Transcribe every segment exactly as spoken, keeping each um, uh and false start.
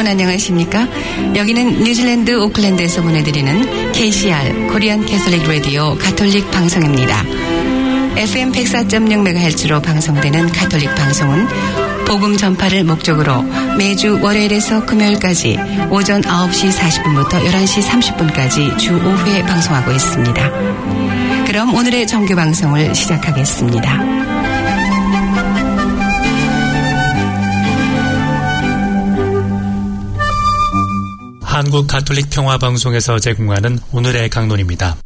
여러분 안녕하십니까? 여기는 뉴질랜드 오클랜드에서 보내드리는 케이씨알 코리안 캐톨릭 라디오 가톨릭 방송입니다. 에프엠 백사 점 영 메가헤르츠로 방송되는 가톨릭 방송은 복음 전파를 목적으로 매주 월요일에서 금요일까지 오전 아홉 시 사십 분부터 열한 시 삼십 분까지 주 오 회 방송하고 있습니다. 그럼 오늘의 정규 방송을 시작하겠습니다. 한국 가톨릭 평화방송에서 제공하는 오늘의 강론입니다.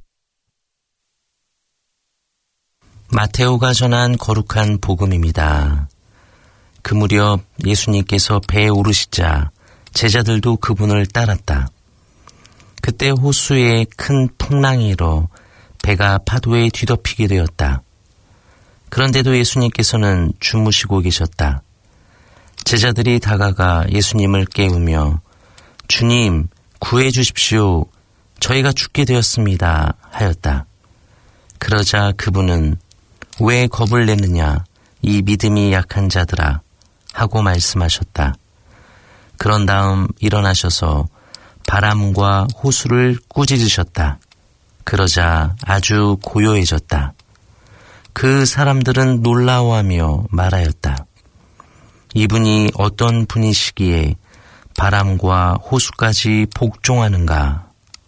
마테오가 전한 거룩한 복음입니다. 그 무렵 예수님께서 배에 오르시자 제자들도 그분을 따랐다. 그때 호수에 큰 풍랑이 일어 배가 파도에 뒤덮이게 되었다. 그런데도 예수님께서는 주무시고 계셨다. 제자들이 다가가 예수님을 깨우며 주님, 구해 주십시오. 저희가 죽게 되었습니다. 하였다. 그러자 그분은 왜 겁을 내느냐? 이 믿음이 약한 자들아. 하고 말씀하셨다. 그런 다음 일어나셔서 바람과 호수를 꾸짖으셨다. 그러자 아주 고요해졌다. 그 사람들은 놀라워하며 말하였다. 이분이 어떤 분이시기에 바람과 호수까지 복종하는가?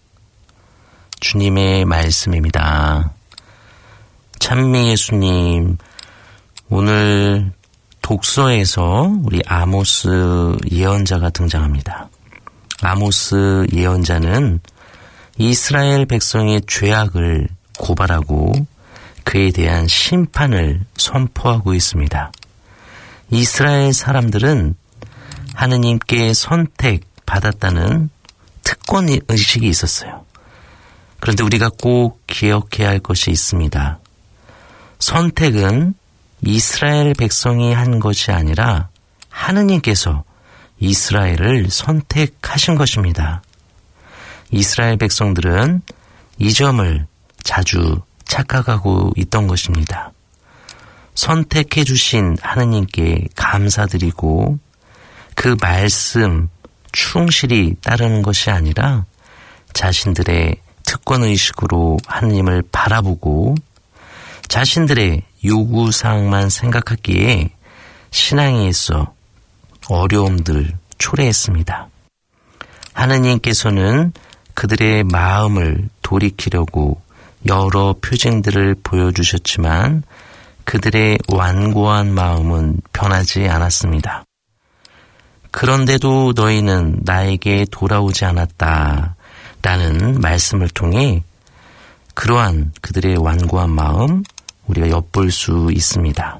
주님의 말씀입니다. 찬미 예수님, 오늘 독서에서 우리 아모스 예언자가 등장합니다. 아모스 예언자는 이스라엘 백성의 죄악을 고발하고 그에 대한 심판을 선포하고 있습니다. 이스라엘 사람들은 하느님께 선택받았다는 특권 의식이 있었어요. 그런데 우리가 꼭 기억해야 할 것이 있습니다. 선택은 이스라엘 백성이 한 것이 아니라 하느님께서 이스라엘을 선택하신 것입니다. 이스라엘 백성들은 이 점을 자주 착각하고 있던 것입니다. 선택해 주신 하느님께 감사드리고 그 말씀 충실히 따르는 것이 아니라 자신들의 특권의식으로 하느님을 바라보고 자신들의 요구사항만 생각하기에 신앙에 있어 어려움들 초래했습니다. 하느님께서는 그들의 마음을 돌이키려고 여러 표징들을 보여주셨지만 그들의 완고한 마음은 변하지 않았습니다. 그런데도 너희는 나에게 돌아오지 않았다 라는 말씀을 통해 그러한 그들의 완고한 마음 우리가 엿볼 수 있습니다.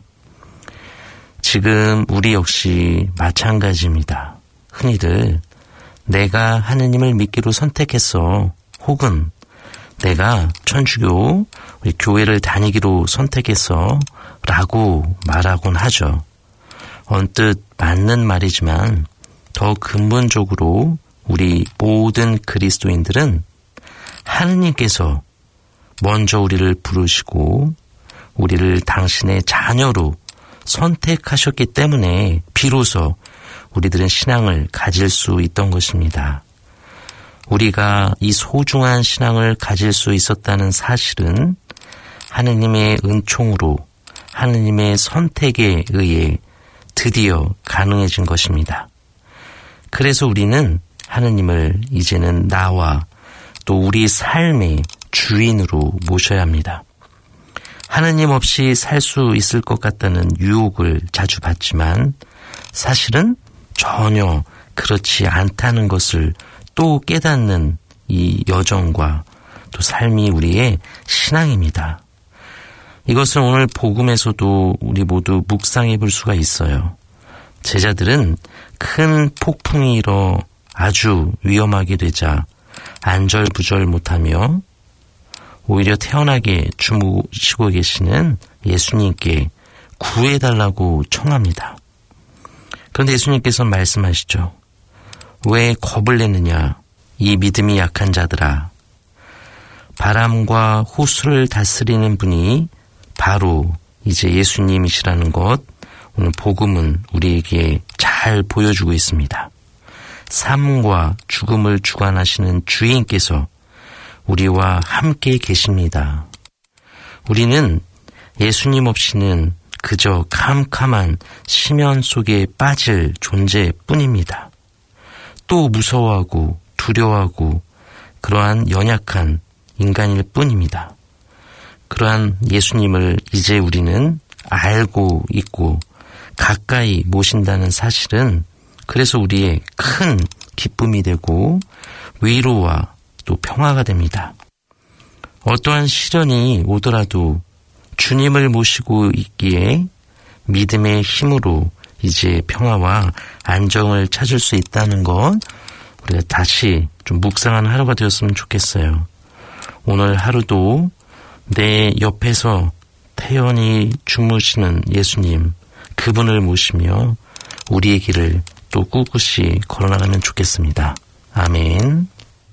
지금 우리 역시 마찬가지입니다. 흔히들 내가 하느님을 믿기로 선택했어. 혹은 내가 천주교 우리 교회를 다니기로 선택했어 라고 말하곤 하죠. 언뜻 맞는 말이지만 더 근본적으로 우리 모든 그리스도인들은 하느님께서 먼저 우리를 부르시고 우리를 당신의 자녀로 선택하셨기 때문에 비로소 우리들은 신앙을 가질 수 있던 것입니다. 우리가 이 소중한 신앙을 가질 수 있었다는 사실은 하느님의 은총으로 하느님의 선택에 의해 드디어 가능해진 것입니다. 그래서 우리는 하느님을 이제는 나와 또 우리 삶의 주인으로 모셔야 합니다. 하느님 없이 살 수 있을 것 같다는 유혹을 자주 받지만 사실은 전혀 그렇지 않다는 것을 또 깨닫는 이 여정과 또 삶이 우리의 신앙입니다. 이것을 오늘 복음에서도 우리 모두 묵상해 볼 수가 있어요. 제자들은 큰 폭풍이 일어 아주 위험하게 되자 안절부절 못하며 오히려 태연하게 주무시고 계시는 예수님께 구해달라고 청합니다. 그런데 예수님께서는 말씀하시죠. 왜 겁을 내느냐? 이 믿음이 약한 자들아. 바람과 호수를 다스리는 분이 바로 이제 예수님이시라는 것, 오늘 복음은 우리에게 잘 보여주고 있습니다. 삶과 죽음을 주관하시는 주인께서 우리와 함께 계십니다. 우리는 예수님 없이는 그저 캄캄한 심연 속에 빠질 존재뿐입니다. 또 무서워하고 두려워하고 그러한 연약한 인간일 뿐입니다. 그러한 예수님을 이제 우리는 알고 있고 가까이 모신다는 사실은 그래서 우리의 큰 기쁨이 되고 위로와 또 평화가 됩니다. 어떠한 시련이 오더라도 주님을 모시고 있기에 믿음의 힘으로 이제 평화와 안정을 찾을 수 있다는 것, 우리가 다시 좀 묵상하는 하루가 되었으면 좋겠어요. 오늘 하루도 내 옆에서 태연히 주무시는 예수님, 그분을 모시며 우리의 길을 또 꿋꿋이 걸어나가면 좋겠습니다. 아멘.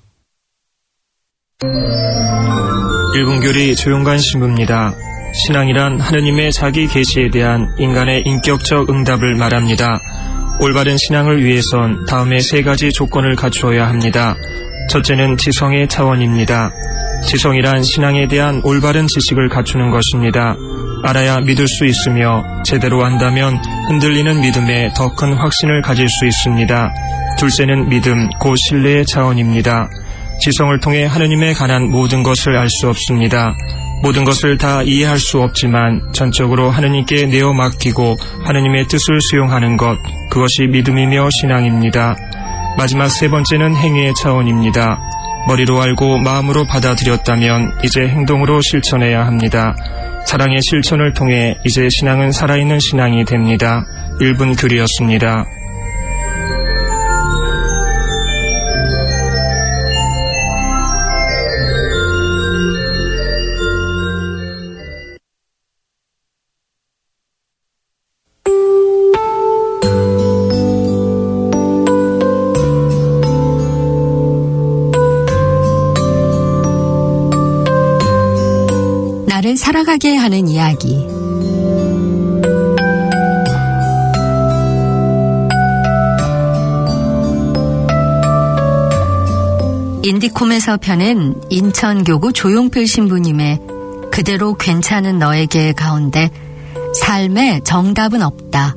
일분교리 조용관 신부입니다. 신앙이란 하느님의 자기 계시에 대한 인간의 인격적 응답을 말합니다. 올바른 신앙을 위해선 다음의 세 가지 조건을 갖추어야 합니다. 첫째는 지성의 차원입니다. 지성이란 신앙에 대한 올바른 지식을 갖추는 것입니다. 알아야 믿을 수 있으며 제대로 안다면 흔들리는 믿음에 더 큰 확신을 가질 수 있습니다. 둘째는 믿음, 곧 신뢰의 차원입니다. 지성을 통해 하느님에 관한 모든 것을 알 수 없습니다. 모든 것을 다 이해할 수 없지만 전적으로 하느님께 내어 맡기고 하느님의 뜻을 수용하는 것, 그것이 믿음이며 신앙입니다. 마지막 세 번째는 행위의 차원입니다. 머리로 알고 마음으로 받아들였다면 이제 행동으로 실천해야 합니다. 사랑의 실천을 통해 이제 신앙은 살아있는 신앙이 됩니다. 일분 교리였습니다. 나를 살아가게 하는 이야기. 인디콤에서 펴낸 인천교구 조용필 신부님의 그대로 괜찮은 너에게 가운데 삶에 정답은 없다.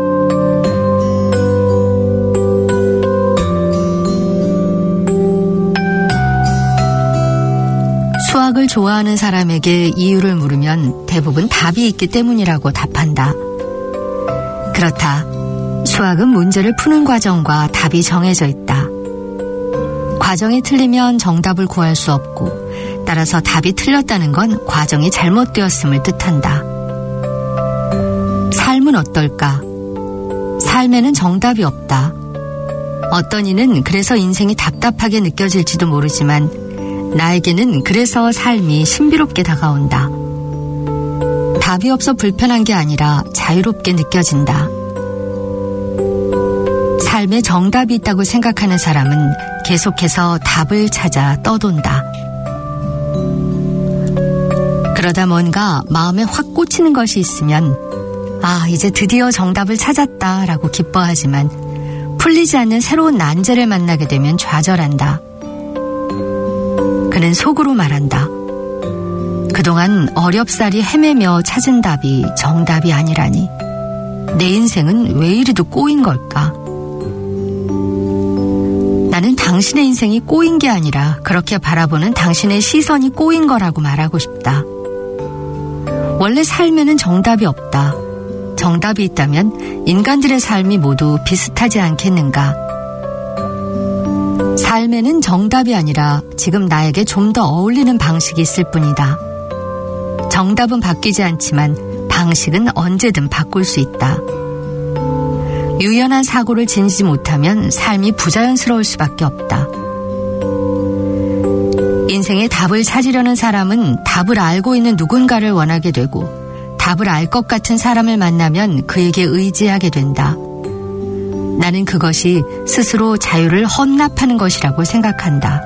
수학을 좋아하는 사람에게 이유를 물으면 대부분 답이 있기 때문이라고 답한다. 그렇다. 수학은 문제를 푸는 과정과 답이 정해져 있다. 과정이 틀리면 정답을 구할 수 없고, 따라서 답이 틀렸다는 건 과정이 잘못되었음을 뜻한다. 삶은 어떨까? 삶에는 정답이 없다. 어떤 이는 그래서 인생이 답답하게 느껴질지도 모르지만 나에게는 그래서 삶이 신비롭게 다가온다. 답이 없어 불편한 게 아니라 자유롭게 느껴진다. 삶에 정답이 있다고 생각하는 사람은 계속해서 답을 찾아 떠돈다. 그러다 뭔가 마음에 확 꽂히는 것이 있으면 아, 이제 드디어 정답을 찾았다라고 기뻐하지만 풀리지 않는 새로운 난제를 만나게 되면 좌절한다. 그는 속으로 말한다. 그동안 어렵사리 헤매며 찾은 답이 정답이 아니라니. 내 인생은 왜 이리도 꼬인 걸까? 나는 당신의 인생이 꼬인 게 아니라 그렇게 바라보는 당신의 시선이 꼬인 거라고 말하고 싶다. 원래 삶에는 정답이 없다. 정답이 있다면 인간들의 삶이 모두 비슷하지 않겠는가? 삶에는 정답이 아니라 지금 나에게 좀 더 어울리는 방식이 있을 뿐이다. 정답은 바뀌지 않지만 방식은 언제든 바꿀 수 있다. 유연한 사고를 지니지 못하면 삶이 부자연스러울 수밖에 없다. 인생의 답을 찾으려는 사람은 답을 알고 있는 누군가를 원하게 되고 답을 알 것 같은 사람을 만나면 그에게 의지하게 된다. 나는 그것이 스스로 자유를 헌납하는 것이라고 생각한다.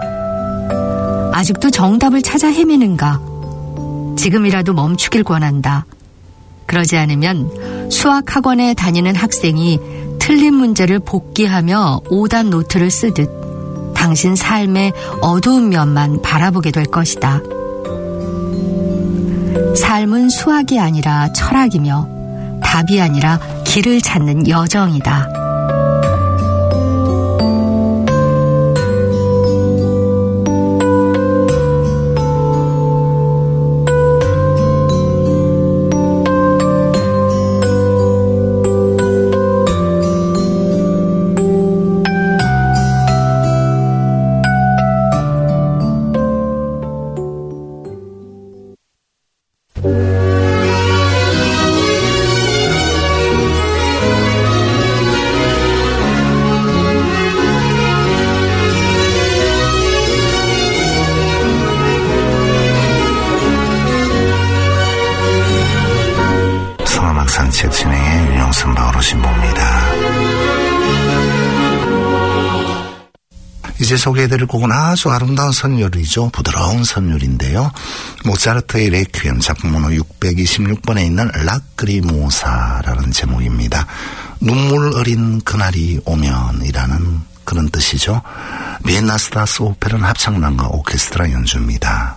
아직도 정답을 찾아 헤매는가? 지금이라도 멈추길 권한다. 그러지 않으면 수학학원에 다니는 학생이 틀린 문제를 복기하며 오답 노트를 쓰듯 당신 삶의 어두운 면만 바라보게 될 것이다. 삶은 수학이 아니라 철학이며 답이 아니라 길을 찾는 여정이다. 책 진행의 윤영선 바오로 신부입니다. 이제 소개해드릴 곡은 아주 아름다운 선율이죠. 부드러운 선율인데요. 모차르트의 레퀴엠 작품번호 육백이십육 번에 있는 라크리모사라는 제목입니다. 눈물 어린 그날이 오면이라는 그런 뜻이죠. 비엔나 스타스 오페라는 합창단과 오케스트라 연주입니다.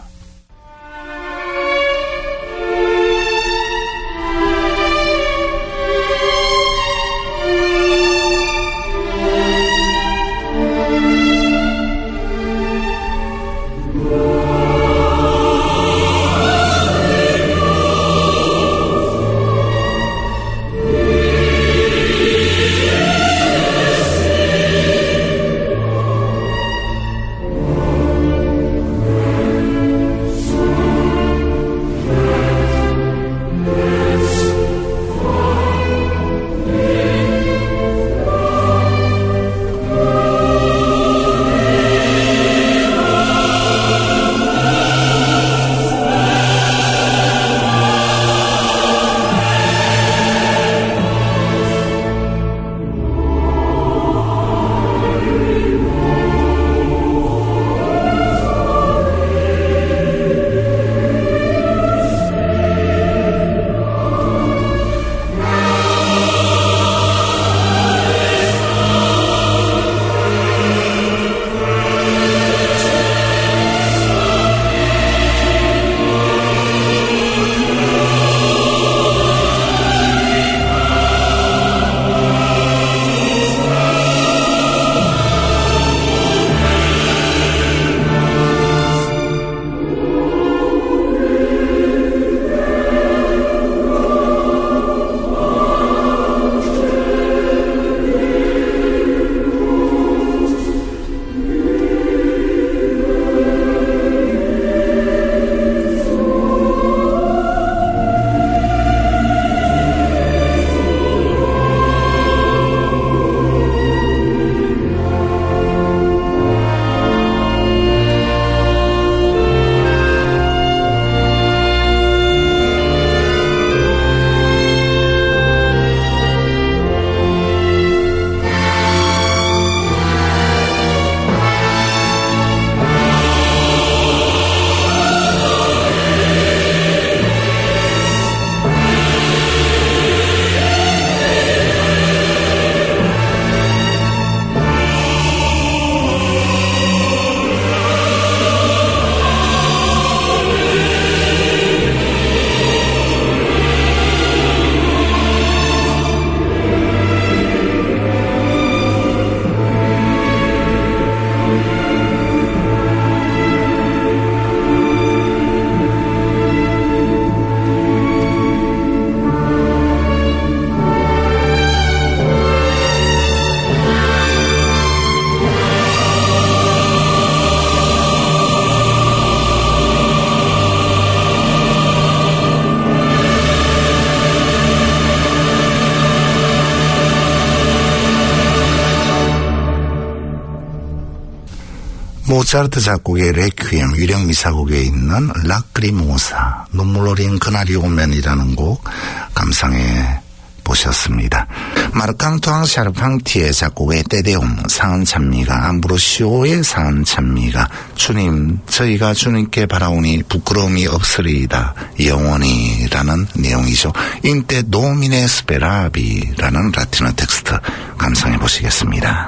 모차르트 작곡의 레퀴엠 위령 미사곡에 있는 라크리모사 눈물 어린 그날이 오면이라는 곡 감상해 들어보셨습니다. 마르캉투앙 샤르팡티의 작곡의 때데움 상은찬미가, 암브로시오의 상은찬미가, 주님 저희가 주님께 바라오니 부끄러움이 없으리이다 영원히라는 내용이죠. 인테 도미네 스페라비라는 라틴어 텍스트 감상해 보시겠습니다.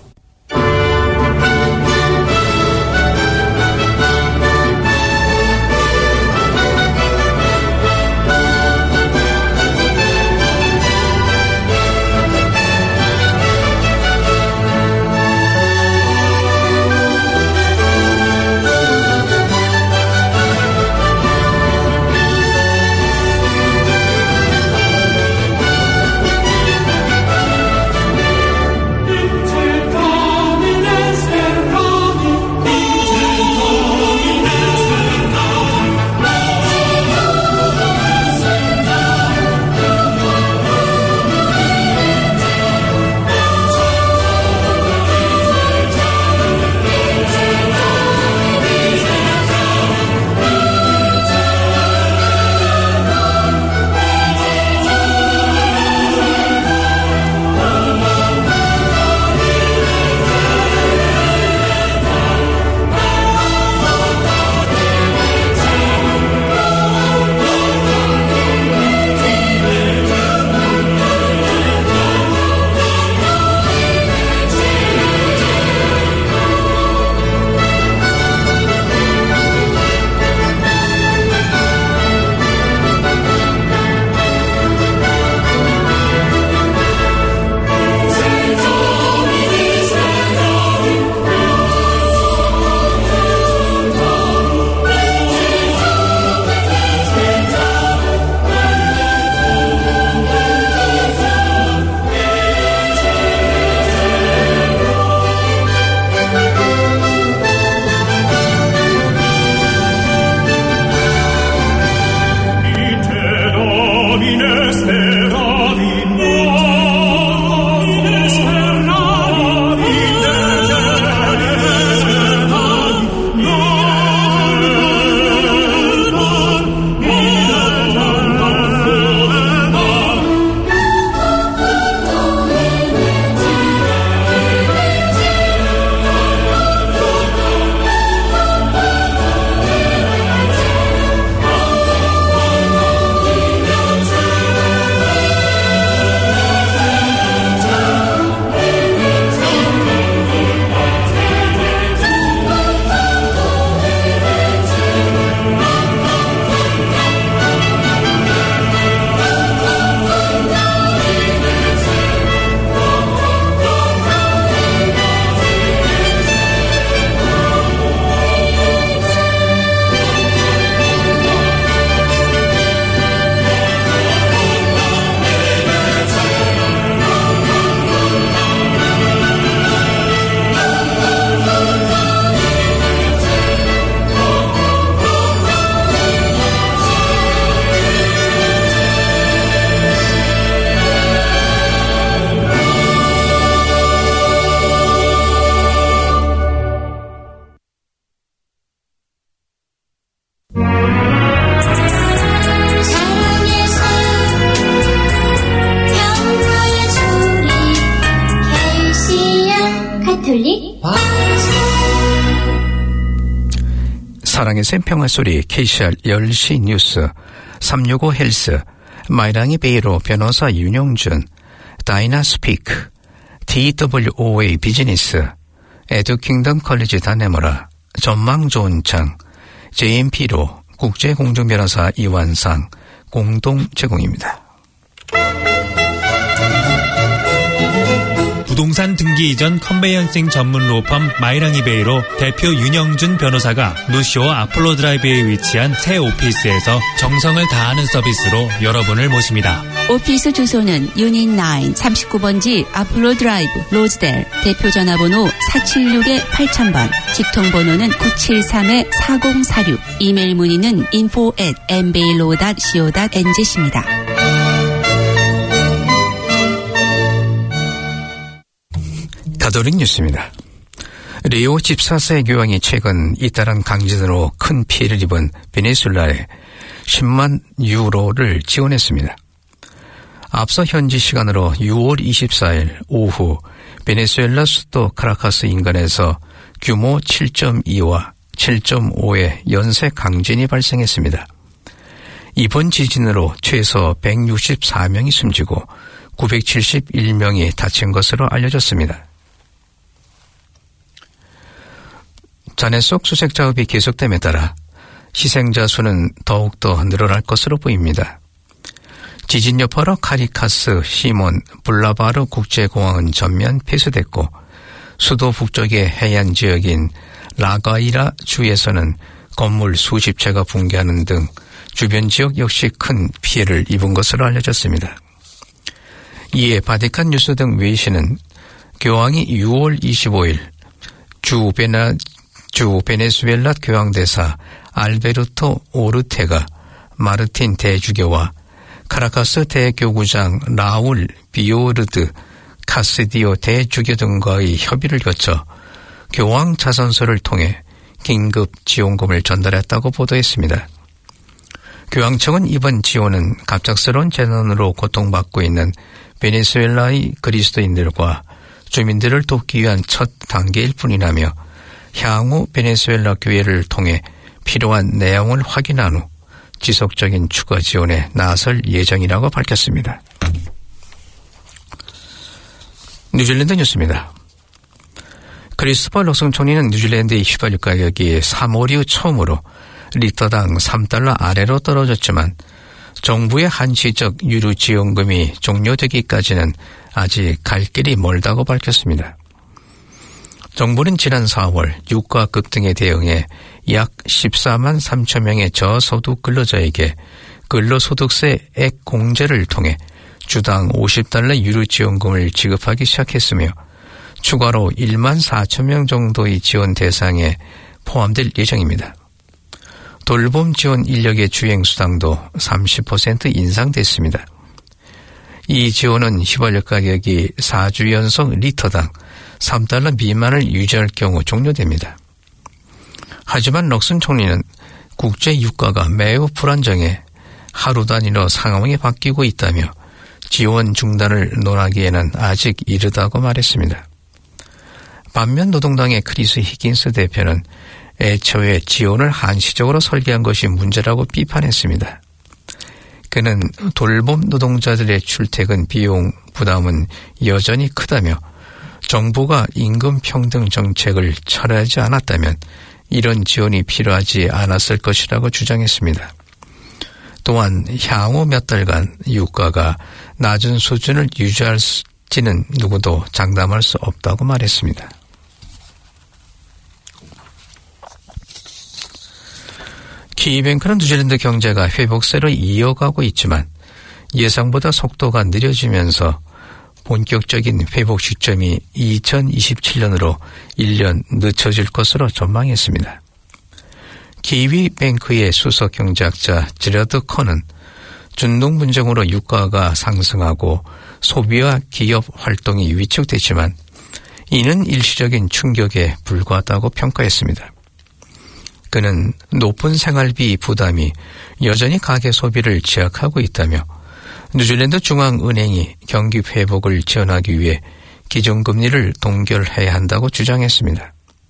사랑의 샘평화 소리 케이씨알 열 시 뉴스, 삼육오 헬스, 마이랑이 베이로 변호사 윤영준, 다이나스피크, 티더블유오에이 비즈니스, 에듀킹덤 컬리지 다네모라, 전망 좋은 창, 제이엠피로 국제공정변호사 이완상 공동 제공입니다. 부동산 등기 이전 컨베이언싱 전문 로펌 마이랑이베이로 대표 윤영준 변호사가 노쇼 아폴로 드라이브에 위치한 새 오피스에서 정성을 다하는 서비스로 여러분을 모십니다. 오피스 주소는 유닛 구 삼십구 번지 아폴로 드라이브 로즈델, 대표 전화번호 사칠육 팔천 번, 직통번호는 구칠삼 사공사육, 이메일 문의는 인포 앳 엠베일로 닷 씨오 닷 엔zet입니다. 가톨릭 뉴스입니다. 리오 십사 세 교황이 최근 잇따른 강진으로 큰 피해를 입은 베네수엘라에 십만 유로를 지원했습니다. 앞서 현지 시간으로 유월 이십사일 오후 베네수엘라 수도 카라카스 인근에서 규모 칠 점 이와 칠 점 오의 연쇄 강진이 발생했습니다. 이번 지진으로 최소 백육십사 명이 숨지고 구백칠십일 명이 다친 것으로 알려졌습니다. 잔해 속 수색 작업이 계속됨에 따라 희생자 수는 더욱더 늘어날 것으로 보입니다. 지진 여파로 카리카스, 시몬, 블라바르 국제공항은 전면 폐쇄됐고 수도 북쪽의 해안 지역인 라가이라 주에서는 건물 수십 채가 붕괴하는 등 주변 지역 역시 큰 피해를 입은 것으로 알려졌습니다. 이에 바티칸 뉴스 등 외신은 교황이 유월 이십오일 주, 베나, 주 베네수엘라 교황대사 알베르토 오르테가 마르틴 대주교와 카라카스 대교구장 라울 비오르드 카스디오 대주교 등과의 협의를 거쳐 교황 자선서를 통해 긴급 지원금을 전달했다고 보도했습니다. 교황청은 이번 지원은 갑작스러운 재난으로 고통받고 있는 베네수엘라의 그리스도인들과 주민들을 돕기 위한 첫 단계일 뿐이라며 향후 베네수엘라 교회를 통해 필요한 내용을 확인한 후 지속적인 추가 지원에 나설 예정이라고 밝혔습니다. 뉴질랜드 뉴스입니다. 크리스토퍼 럭슨 총리는 뉴질랜드의 휘발유 가격이 삼월 이후 처음으로 리터당 삼 달러 아래로 떨어졌지만 정부의 한시적 유류 지원금이 종료되기까지는 아직 갈 길이 멀다고 밝혔습니다. 정부는 지난 사월 유가 급등에 대응해 약 십사만 삼천 명의 저소득 근로자에게 근로소득세 액 공제를 통해 주당 오십 달러 유류 지원금을 지급하기 시작했으며 추가로 일만 사천 명 정도의 지원 대상에 포함될 예정입니다. 돌봄 지원 인력의 주행수당도 삼십 퍼센트 인상됐습니다. 이 지원은 휘발유 가격이 사 주 연속 리터당 삼 달러 미만을 유지할 경우 종료됩니다. 하지만 럭슨 총리는 국제 유가가 매우 불안정해 하루 단위로 상황이 바뀌고 있다며 지원 중단을 논하기에는 아직 이르다고 말했습니다. 반면 노동당의 크리스 히긴스 대표는 애초에 지원을 한시적으로 설계한 것이 문제라고 비판했습니다. 그는 돌봄 노동자들의 출퇴근 비용 부담은 여전히 크다며 정부가 임금 평등 정책을 철회하지 않았다면 이런 지원이 필요하지 않았을 것이라고 주장했습니다. 또한 향후 몇 달간 유가가 낮은 수준을 유지할지는 누구도 장담할 수 없다고 말했습니다. 키이뱅크는 뉴질랜드 경제가 회복세로 이어가고 있지만 예상보다 속도가 느려지면서 본격적인 회복 시점이 이천이십칠 년으로 일 년 늦춰질 것으로 전망했습니다. 키위뱅크의 수석 경제학자 지러드 커는 중동 분쟁으로 유가가 상승하고 소비와 기업 활동이 위축됐지만 이는 일시적인 충격에 불과하다고 평가했습니다. 그는 높은 생활비 부담이 여전히 가계 소비를 제약하고 있다며 뉴질랜드 중앙은행이 경기 회복을 지원하기 위해 기준금리를 동결해야 한다고 주장했습니다.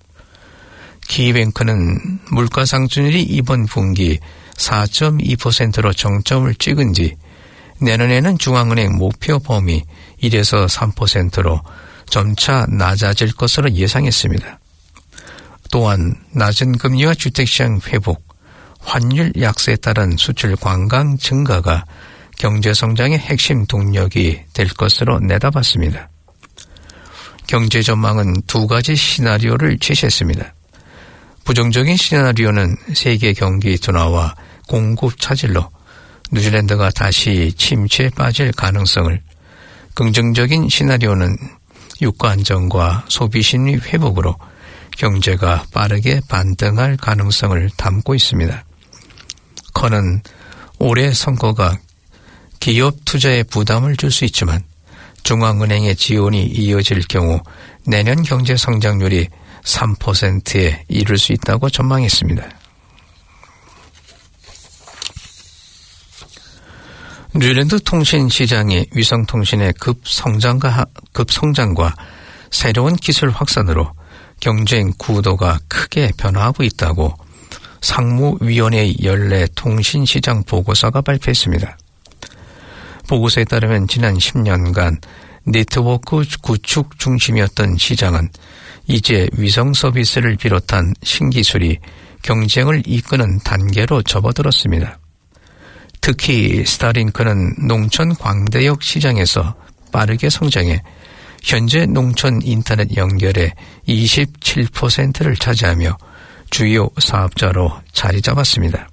키이뱅크는 물가 상승률이 이번 분기 사 점 이 퍼센트로 정점을 찍은 뒤 내년에는 중앙은행 목표 범위 일에서 삼 퍼센트로 점차 낮아질 것으로 예상했습니다. 또한 낮은 금리와 주택시장 회복, 환율 약세에 따른 수출 관광 증가가 경제성장의 핵심 동력이 될 것으로 내다봤습니다. 경제 전망은 두 가지 시나리오를 제시했습니다. 부정적인 시나리오는 세계 경기 둔화와 공급 차질로 뉴질랜드가 다시 침체에 빠질 가능성을, 긍정적인 시나리오는 유가 안정과 소비 심리 회복으로 경제가 빠르게 반등할 가능성을 담고 있습니다. 커는 올해 선거가 기업 투자에 부담을 줄 수 있지만 중앙은행의 지원이 이어질 경우 내년 경제 성장률이 삼 퍼센트에 이를 수 있다고 전망했습니다. 뉴질랜드 통신 시장이 위성통신의 급성장과, 급성장과 새로운 기술 확산으로 경쟁 구도가 크게 변화하고 있다고 상무위원회의 연례 통신시장 보고서가 발표했습니다. 보고서에 따르면 지난 십 년간 네트워크 구축 중심이었던 시장은 이제 위성 서비스를 비롯한 신기술이 경쟁을 이끄는 단계로 접어들었습니다. 특히 스타링크는 농촌 광대역 시장에서 빠르게 성장해 현재 농촌 인터넷 연결의 이십칠 퍼센트를 차지하며 주요 사업자로 자리 잡았습니다.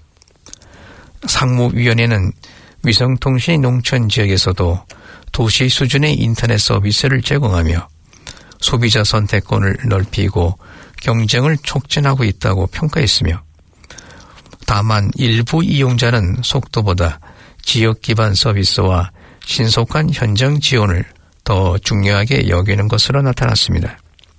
상무위원회는 위성통신이 농촌 지역에서도 도시 수준의 인터넷 서비스를 제공하며 소비자 선택권을 넓히고 경쟁을 촉진하고 있다고 평가했으며, 다만 일부 이용자는 속도보다 지역 기반 서비스와 신속한 현장 지원을 더 중요하게 여기는 것으로 나타났습니다.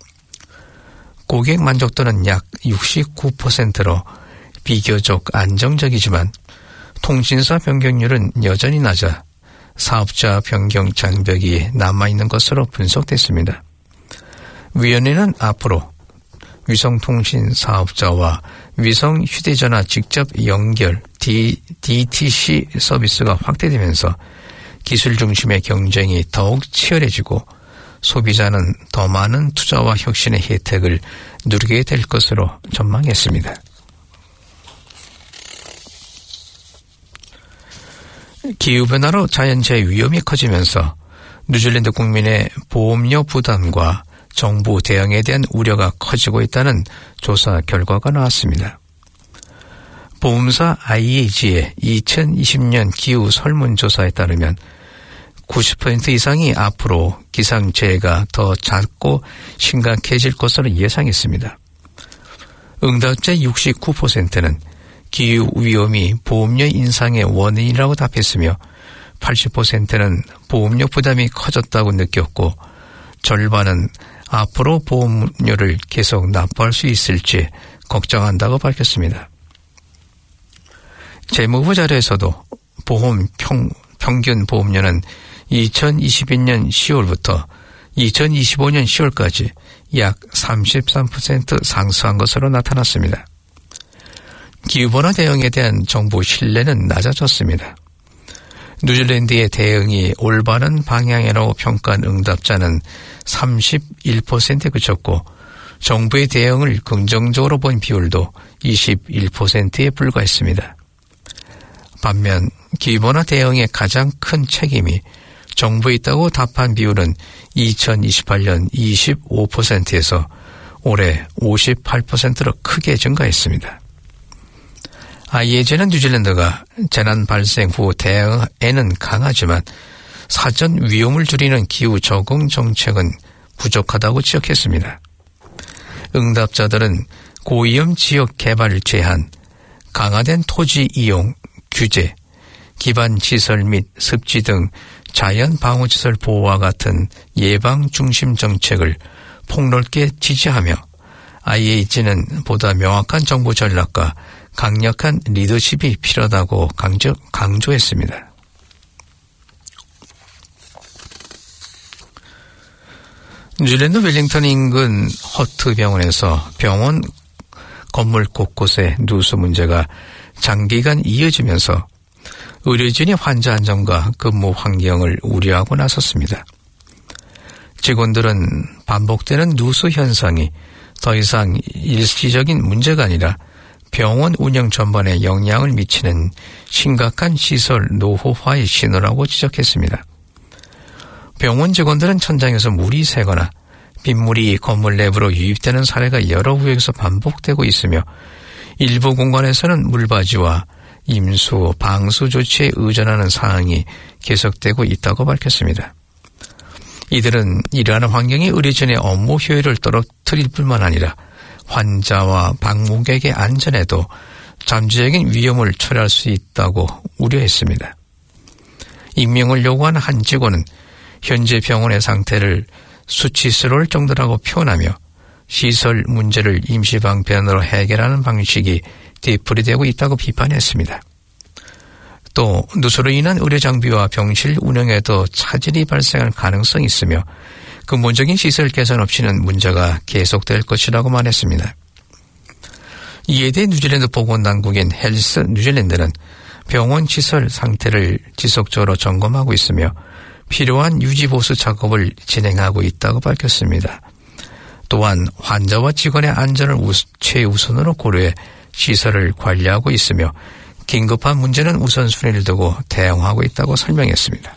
고객 만족도는 약 육십구 퍼센트로 비교적 안정적이지만 통신사 변경률은 여전히 낮아 사업자 변경 장벽이 남아있는 것으로 분석됐습니다. 위원회는 앞으로 위성통신 사업자와 위성 휴대전화 직접 연결 디티씨 서비스가 확대되면서 기술 중심의 경쟁이 더욱 치열해지고 소비자는 더 많은 투자와 혁신의 혜택을 누리게 될 것으로 전망했습니다. 기후변화로 자연재해 위험이 커지면서 뉴질랜드 국민의 보험료 부담과 정부 대응에 대한 우려가 커지고 있다는 조사 결과가 나왔습니다. 보험사 아이에이지의 이천이십 년 기후 설문조사에 따르면 구십 퍼센트 이상이 앞으로 기상재해가 더 잦고 심각해질 것으로 예상했습니다. 응답자 육십구 퍼센트는 기후위험이 보험료 인상의 원인이라고 답했으며 팔십 퍼센트는 보험료 부담이 커졌다고 느꼈고 절반은 앞으로 보험료를 계속 납부할 수 있을지 걱정한다고 밝혔습니다. 재무부 자료에서도 보험 평, 평균 보험료는 이천이십일 년 시월부터 이천이십오 년 시월까지 약 삼십삼 퍼센트 상승한 것으로 나타났습니다. 기후변화 대응에 대한 정부 신뢰는 낮아졌습니다. 뉴질랜드의 대응이 올바른 방향이라고 평가한 응답자는 삼십일 퍼센트에 그쳤고 정부의 대응을 긍정적으로 본 비율도 이십일 퍼센트에 불과했습니다. 반면 기후변화 대응의 가장 큰 책임이 정부에 있다고 답한 비율은 이천이십팔 년 이십오 퍼센트에서 올해 오십팔 퍼센트로 크게 증가했습니다. 아이에이지는 뉴질랜드가 재난 발생 후 대응에는 강하지만 사전 위험을 줄이는 기후 적응 정책은 부족하다고 지적했습니다. 응답자들은 고위험 지역 개발 제한, 강화된 토지 이용 규제, 기반 시설 및 습지 등 자연 방어시설 보호와 같은 예방 중심 정책을 폭넓게 지지하며 아이에이지는 보다 명확한 정부 전략과 강력한 리더십이 필요하다고 강조, 강조했습니다. 뉴질랜드 웰링턴 인근 허트 병원에서 병원 건물 곳곳에 누수 문제가 장기간 이어지면서 의료진이 환자 안전과 근무 환경을 우려하고 나섰습니다. 직원들은 반복되는 누수 현상이 더 이상 일시적인 문제가 아니라 병원 운영 전반에 영향을 미치는 심각한 시설 노후화의 신호라고 지적했습니다. 병원 직원들은 천장에서 물이 새거나 빗물이 건물 내부로 유입되는 사례가 여러 구역에서 반복되고 있으며 일부 공간에서는 물바지와 임수, 방수 조치에 의존하는 상황이 계속되고 있다고 밝혔습니다. 이들은 이러한 환경이 의료진의 업무 효율을 떨어뜨릴 뿐만 아니라 환자와 방문객의 안전에도 잠재적인 위험을 초래할 수 있다고 우려했습니다. 익명을 요구한 한 직원은 현재 병원의 상태를 수치스러울 정도라고 표현하며 시설 문제를 임시방편으로 해결하는 방식이 되풀이되고 있다고 비판했습니다. 또 누수로 인한 의료 장비와 병실 운영에도 차질이 발생할 가능성이 있으며 근본적인 시설 개선 없이는 문제가 계속될 것이라고 말했습니다. 이에 대해 뉴질랜드 보건당국인 헬스 뉴질랜드는 병원 시설 상태를 지속적으로 점검하고 있으며 필요한 유지보수 작업을 진행하고 있다고 밝혔습니다. 또한 환자와 직원의 안전을 최우선으로 고려해 시설을 관리하고 있으며 긴급한 문제는 우선순위를 두고 대응하고 있다고 설명했습니다.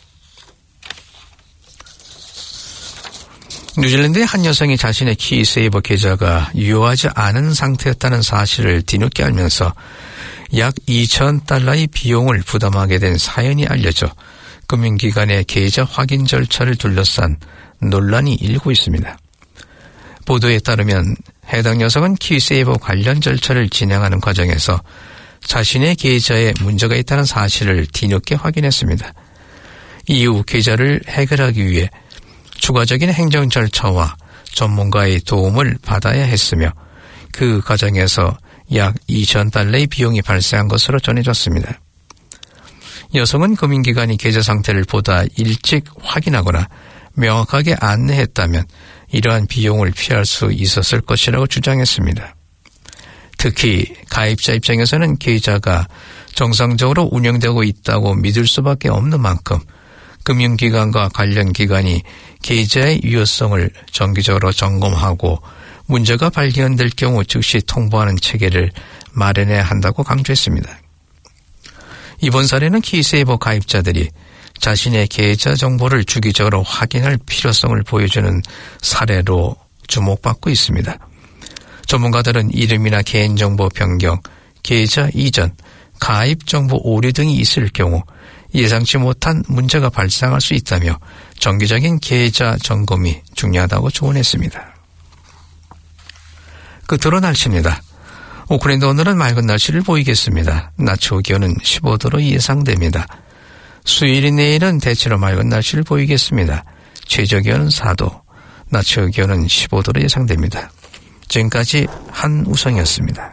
뉴질랜드의 한 여성이 자신의 키세이버 계좌가 유효하지 않은 상태였다는 사실을 뒤늦게 알면서 약 이천 달러의 비용을 부담하게 된 사연이 알려져 금융기관의 계좌 확인 절차를 둘러싼 논란이 일고 있습니다. 보도에 따르면 해당 여성은 키세이버 관련 절차를 진행하는 과정에서 자신의 계좌에 문제가 있다는 사실을 뒤늦게 확인했습니다. 이후 계좌를 해결하기 위해 추가적인 행정 절차와 전문가의 도움을 받아야 했으며 그 과정에서 약 이천 달러의 비용이 발생한 것으로 전해졌습니다. 여성은 금융기관이 계좌 상태를 보다 일찍 확인하거나 명확하게 안내했다면 이러한 비용을 피할 수 있었을 것이라고 주장했습니다. 특히 가입자 입장에서는 계좌가 정상적으로 운영되고 있다고 믿을 수밖에 없는 만큼 금융기관과 관련 기관이 계좌의 유효성을 정기적으로 점검하고 문제가 발견될 경우 즉시 통보하는 체계를 마련해야 한다고 강조했습니다. 이번 사례는 키세이버 가입자들이 자신의 계좌 정보를 주기적으로 확인할 필요성을 보여주는 사례로 주목받고 있습니다. 전문가들은 이름이나 개인정보 변경, 계좌 이전, 가입정보 오류 등이 있을 경우 예상치 못한 문제가 발생할 수 있다며 정기적인 계좌 점검이 중요하다고 조언했습니다. 끝으로 날씨입니다. 오클랜드 오늘은 맑은 날씨를 보이겠습니다. 낮 최고 기온은 십오 도로 예상됩니다. 수요일인 내일은 대체로 맑은 날씨를 보이겠습니다. 최저 기온은 사 도, 낮 최고 기온은 십오 도로 예상됩니다. 지금까지 한우성이었습니다.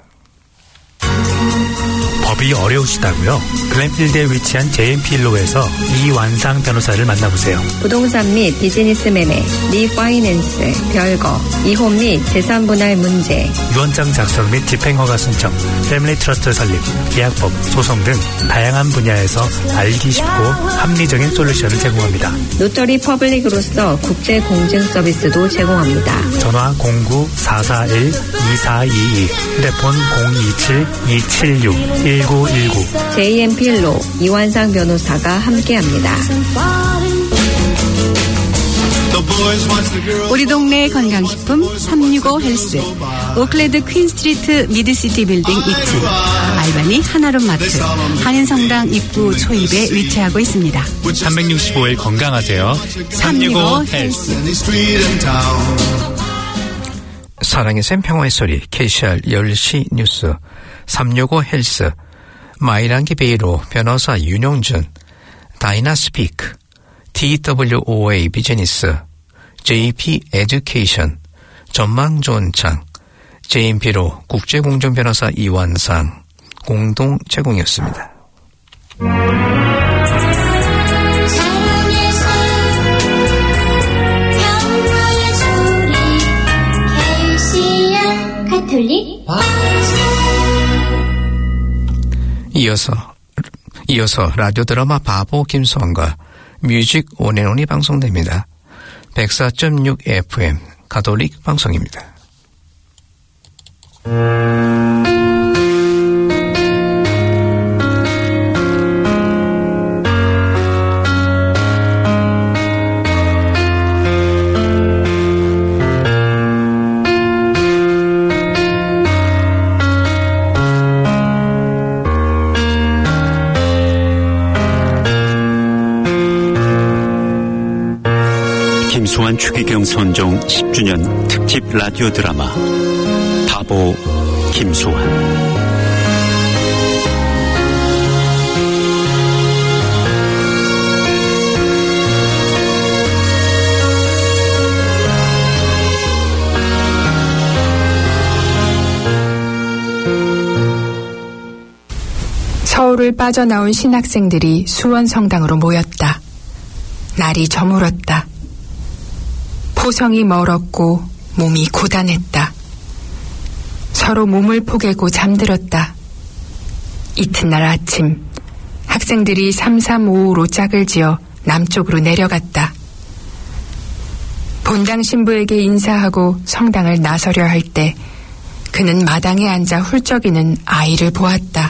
법이 어려우시다고요? 글램필드에 위치한 제이엠필로에서 이완상 변호사를 만나보세요. 부동산 및 비즈니스 매매, 리파이낸스, 별거, 이혼 및 재산 분할 문제, 유언장 작성 및 집행허가 신청, 패밀리 트러스트 설립, 계약법, 소송 등 다양한 분야에서 알기 쉽고 합리적인 솔루션을 제공합니다. 노터리 퍼블릭으로서 국제 공증 서비스도 제공합니다. 전화 공구 사사일 이사이이, 휴대폰 공이칠 이칠육 일구일구. 제이엠필로 이완상 변호사가 함께합니다. 우리 동네 건강식품 삼육오 헬스, 오클랜드 퀸스트리트 미드시티 빌딩 이 층, 알바니 하나룸 마트, 한인성당 입구 초입에 위치하고 있습니다. 삼백육십오 일 건강하세요. 삼육오 헬스. 사랑의 샘 평화의 소리 케이씨알 열 시 뉴스 삼육오 헬스, 마이랑기 베이로 변호사 윤용준, 다이나 스피크, 티더블유오에이 비즈니스, 제이피 에듀케이션, 전망 좋은 창, 제이엠피로 국제공정변호사 이완상 공동 제공이었습니다. 이어서 이어서 라디오 드라마 바보 김수환과 뮤직 온앤온이 방송됩니다. 백사 점 육 에프엠 가톨릭 방송입니다. 김수환 추기경 선종 십 주년 특집 라디오 드라마 바보 김수환. 서울을 집을 빠져나온 신학생들이 수원성당으로 모였다. 날이 저물었다. 포성이 멀었고 몸이 고단했다. 서로 몸을 포개고 잠들었다. 이튿날 아침 학생들이 삼삼오오로 짝을 지어 남쪽으로 내려갔다. 본당 신부에게 인사하고 성당을 나서려 할 때 그는 마당에 앉아 훌쩍이는 아이를 보았다.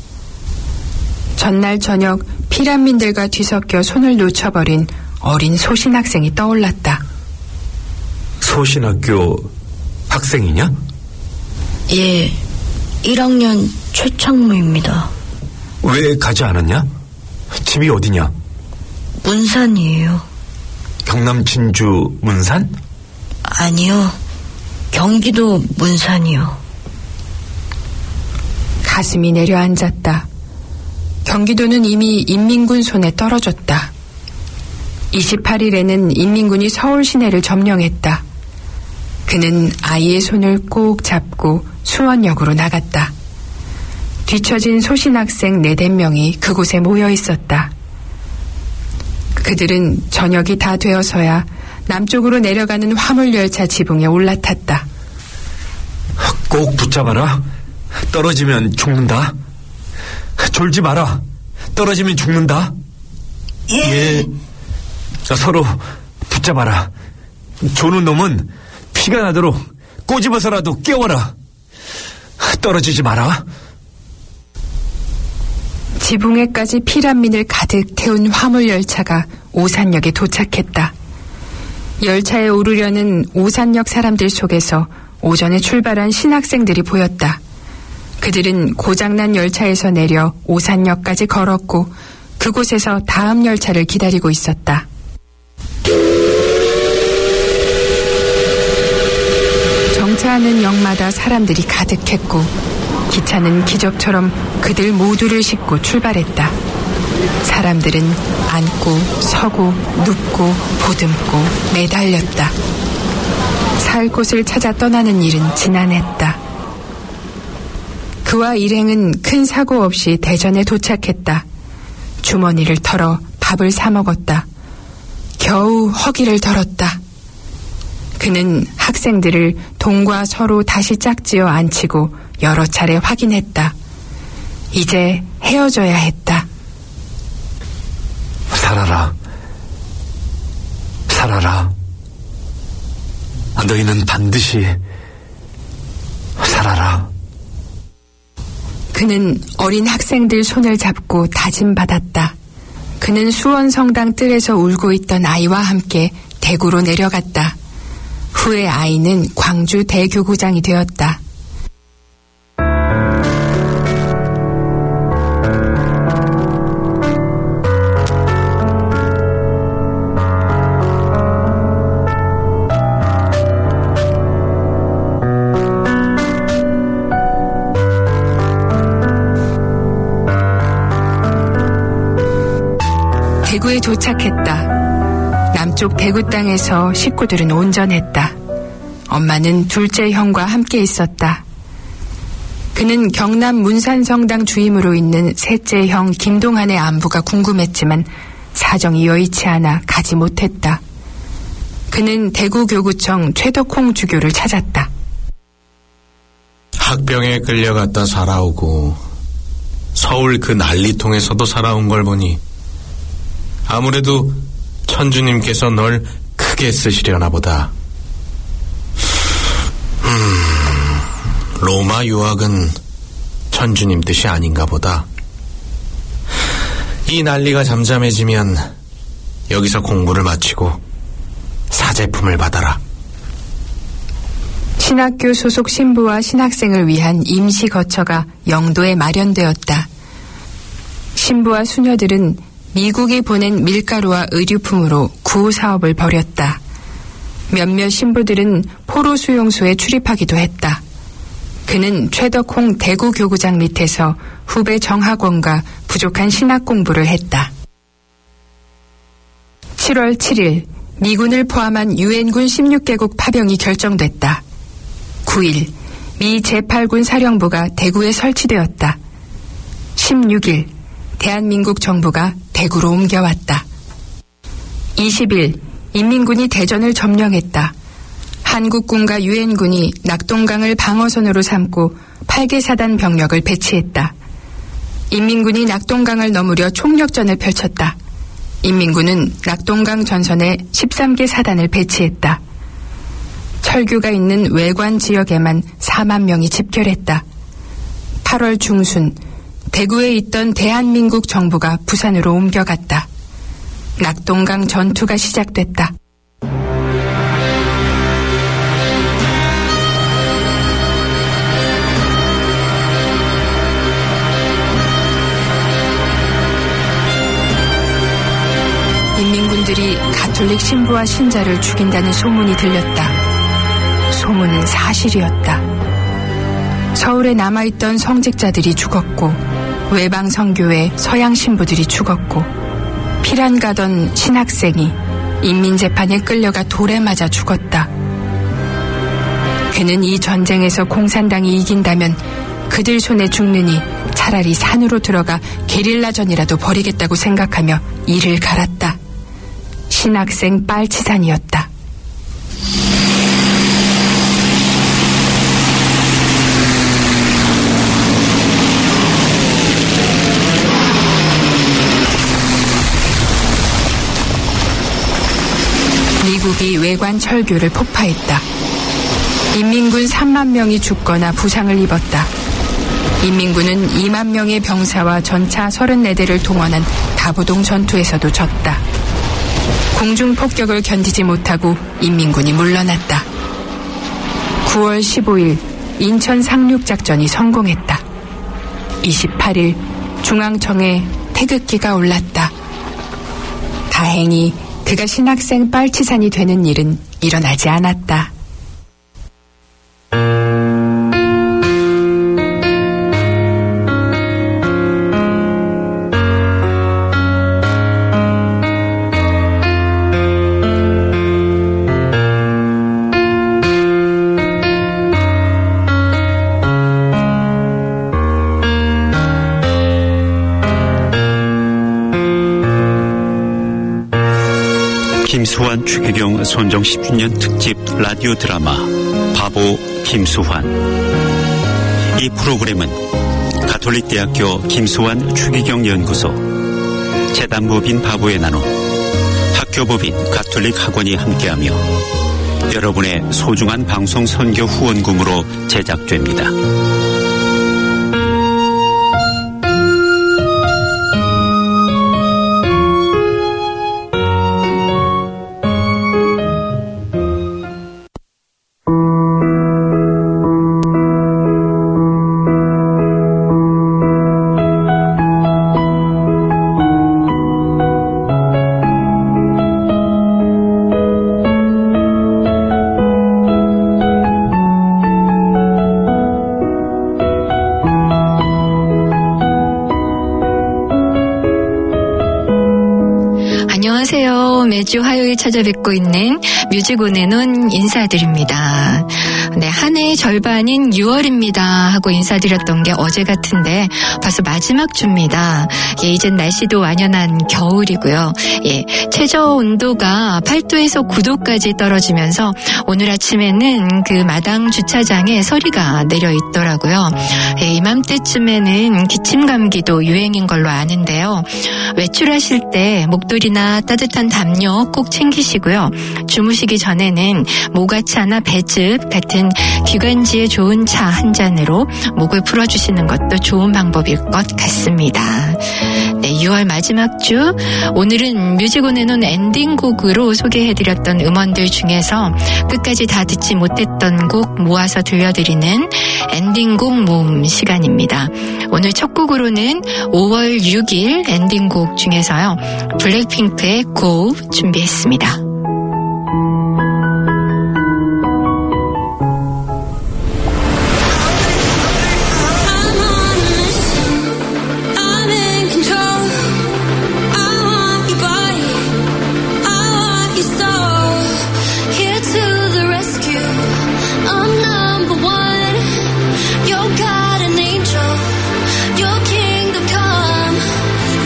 전날 저녁 피란민들과 뒤섞여 손을 놓쳐버린 어린 소신학생이 떠올랐다. 소신학교 학생이냐? 예, 일 학년 최창무입니다. 왜 가지 않았냐? 집이 어디냐? 문산이에요. 경남 진주 문산? 아니요, 경기도 문산이요. 가슴이 내려앉았다. 경기도는 이미 인민군 손에 떨어졌다. 이십팔 일에는 인민군이 서울 시내를 점령했다. 그는 아이의 손을 꼭 잡고 수원역으로 나갔다. 뒤처진 소신학생 네댓 명이 그곳에 모여 있었다. 그들은 저녁이 다 되어서야 남쪽으로 내려가는 화물열차 지붕에 올라탔다. 꼭 붙잡아라. 떨어지면 죽는다. 졸지 마라. 떨어지면 죽는다. 예. 예. 서로 붙잡아라. 조는 놈은 피가 나도록 꼬집어서라도 깨워라. 떨어지지 마라. 지붕에까지 피란민을 가득 태운 화물열차가 오산역에 도착했다. 열차에 오르려는 오산역 사람들 속에서 오전에 출발한 신학생들이 보였다. 그들은 고장난 열차에서 내려 오산역까지 걸었고 그곳에서 다음 열차를 기다리고 있었다. 정차하는 역마다 사람들이 가득했고 기차는 기적처럼 그들 모두를 싣고 출발했다. 사람들은 앉고 서고 눕고 보듬고 매달렸다. 살 곳을 찾아 떠나는 일은 지난했다. 그와 일행은 큰 사고 없이 대전에 도착했다. 주머니를 털어 밥을 사 먹었다. 겨우 허기를 덜었다. 그는 학생들을 동과 서로 다시 짝지어 앉히고 여러 차례 확인했다. 이제 헤어져야 했다. 살아라. 살아라. 너희는 반드시 살아라. 그는 어린 학생들 손을 잡고 다짐받았다. 그는 수원성당 뜰에서 울고 있던 아이와 함께 대구로 내려갔다. 후에 아이는 광주 대교구장이 되었다. 대구에 도착했다. 남쪽 대구 땅에서 식구들은 온전했다. 엄마는 둘째 형과 함께 있었다. 그는 경남 문산성당 주임으로 있는 셋째 형 김동한의 안부가 궁금했지만 사정이 여의치 않아 가지 못했다. 그는 대구교구청 최덕홍 주교를 찾았다. 학병에 끌려갔다 살아오고 서울 그 난리통에서도 살아온 걸 보니 아무래도 천주님께서 널 크게 쓰시려나 보다. 음, 로마 유학은 천주님 뜻이 아닌가 보다. 이 난리가 잠잠해지면 여기서 공부를 마치고 사제품을 받아라. 신학교 소속 신부와 신학생을 위한 임시 거처가 영도에 마련되었다. 신부와 수녀들은 미국이 보낸 밀가루와 의류품으로 구호 사업을 벌였다. 몇몇 신부들은 포로 수용소에 출입하기도 했다. 그는 최덕홍 대구교구장 밑에서 후배 정학원과 부족한 신학 공부를 했다. 칠월 칠일 미군을 포함한 유엔군 십육 개국 파병이 결정됐다. 구일 미 제팔 군 사령부가 대구에 설치되었다. 십육일 대한민국 정부가 대구로 옮겨왔다. 이십 일 인민군이 대전을 점령했다. 한국군과 유엔군이 낙동강을 방어선으로 삼고 팔 개 사단 병력을 배치했다. 인민군이 낙동강을 넘으려 총력전을 펼쳤다. 인민군은 낙동강 전선에 십삼 개 사단을 배치했다. 철교가 있는 외관 지역에만 사만 명이 집결했다. 팔월 중순 대구에 있던 대한민국 정부가 부산으로 옮겨갔다. 낙동강 전투가 시작됐다. 인민군들이 가톨릭 신부와 신자를 죽인다는 소문이 들렸다. 소문은 사실이었다. 서울에 남아있던 성직자들이 죽었고 외방 선교회 서양 신부들이 죽었고 피란 가던 신학생이 인민재판에 끌려가 돌에 맞아 죽었다. 그는 이 전쟁에서 공산당이 이긴다면 그들 손에 죽느니 차라리 산으로 들어가 게릴라전이라도 벌이겠다고 생각하며 이를 갈았다. 신학생 빨치산이었다. 미국이 외관 철교를 폭파했다. 인민군 삼만 명이 죽거나 부상을 입었다. 인민군은 이만 명의 병사와 전차 서른네 대를 동원한 다부동 전투에서도 졌다. 공중 폭격을 견디지 못하고 인민군이 물러났다. 구월 십오일 인천 상륙작전이 성공했다. 이십팔일 중앙청에 태극기가 올랐다. 다행히 그가 신학생 빨치산이 되는 일은 일어나지 않았다. 김수환 추기경 선정 십 주년 특집 라디오 드라마 바보 김수환. 이 프로그램은 가톨릭대학교 김수환 추기경 연구소, 재단법인 바보의 나눔, 학교법인 가톨릭 학원이 함께하며 여러분의 소중한 방송 선교 후원금으로 제작됩니다. 매주 화요일 찾아뵙고 있는 뮤직온앤온 인사드립니다. 네, 한 해의 절반인 유월입니다 하고 인사드렸던 게 어제 같은데 벌써 마지막 주입니다. 예, 이젠 날씨도 완연한 겨울이고요. 예, 최저 온도가 팔 도에서 구 도까지 떨어지면서 오늘 아침에는 그 마당 주차장에 서리가 내려 있더라고요. 예, 이맘때쯤에는 기침 감기도 유행인 걸로 아는데요. 외출하실 때 목도리나 따뜻한 담요 꼭 챙기시고요. 주무시기 전에는 모가차나 배즙 같은 기관지에 좋은 차 한 잔으로 목을 풀어주시는 것도 좋은 방법일 것 같습니다. 네, 유월 마지막 주 오늘은 뮤직온앤온 엔딩곡으로 소개해드렸던 음원들 중에서 끝까지 다 듣지 못했던 곡 모아서 들려드리는 엔딩곡 모음 시간입니다. 오늘 첫 곡으로는 오월 육일 엔딩곡 중에서요, 블랙핑크의 Go 준비했습니다. Your kingdom come,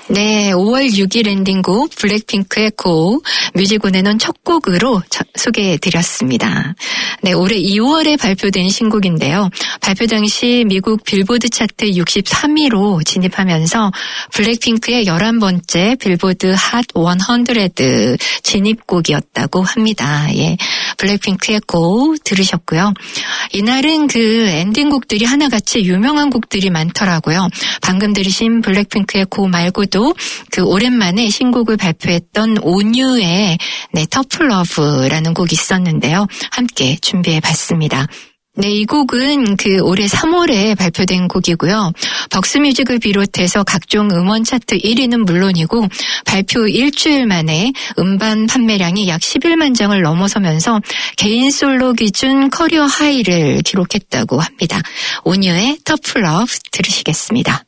네, 오월 육일 엔딩곡 블랙핑크의 Go, 뮤직온에는 첫 곡으로 소개해드렸습니다. 네, 올해 이월에 발표된 신곡인데요. 발표 당시 미국 빌보드 차트 육십삼 위로 진입하면서 블랙핑크의 열한 번째 빌보드 핫 백 진입곡이었다고 합니다. 예, 블랙핑크의 Go 들으셨고요. 이날은 그 엔딩곡들이 하나같이 유명한 곡들이 많더라고요. 방금 들으신 블랙핑크의 Go 말고도 그 오랜만에 신곡을 발표했던 온유의 네, 터프 러브라는 곡이 있었는데요. 함께 준비해봤습니다. 네, 이 곡은 그 올해 삼월에 발표된 곡이고요. 벅스뮤직을 비롯해서 각종 음원 차트 일 위는 물론이고 발표 일주일 만에 음반 판매량이 약 십일만 장을 넘어서면서 개인 솔로 기준 커리어 하이를 기록했다고 합니다. 온유의 터프 러브 들으시겠습니다.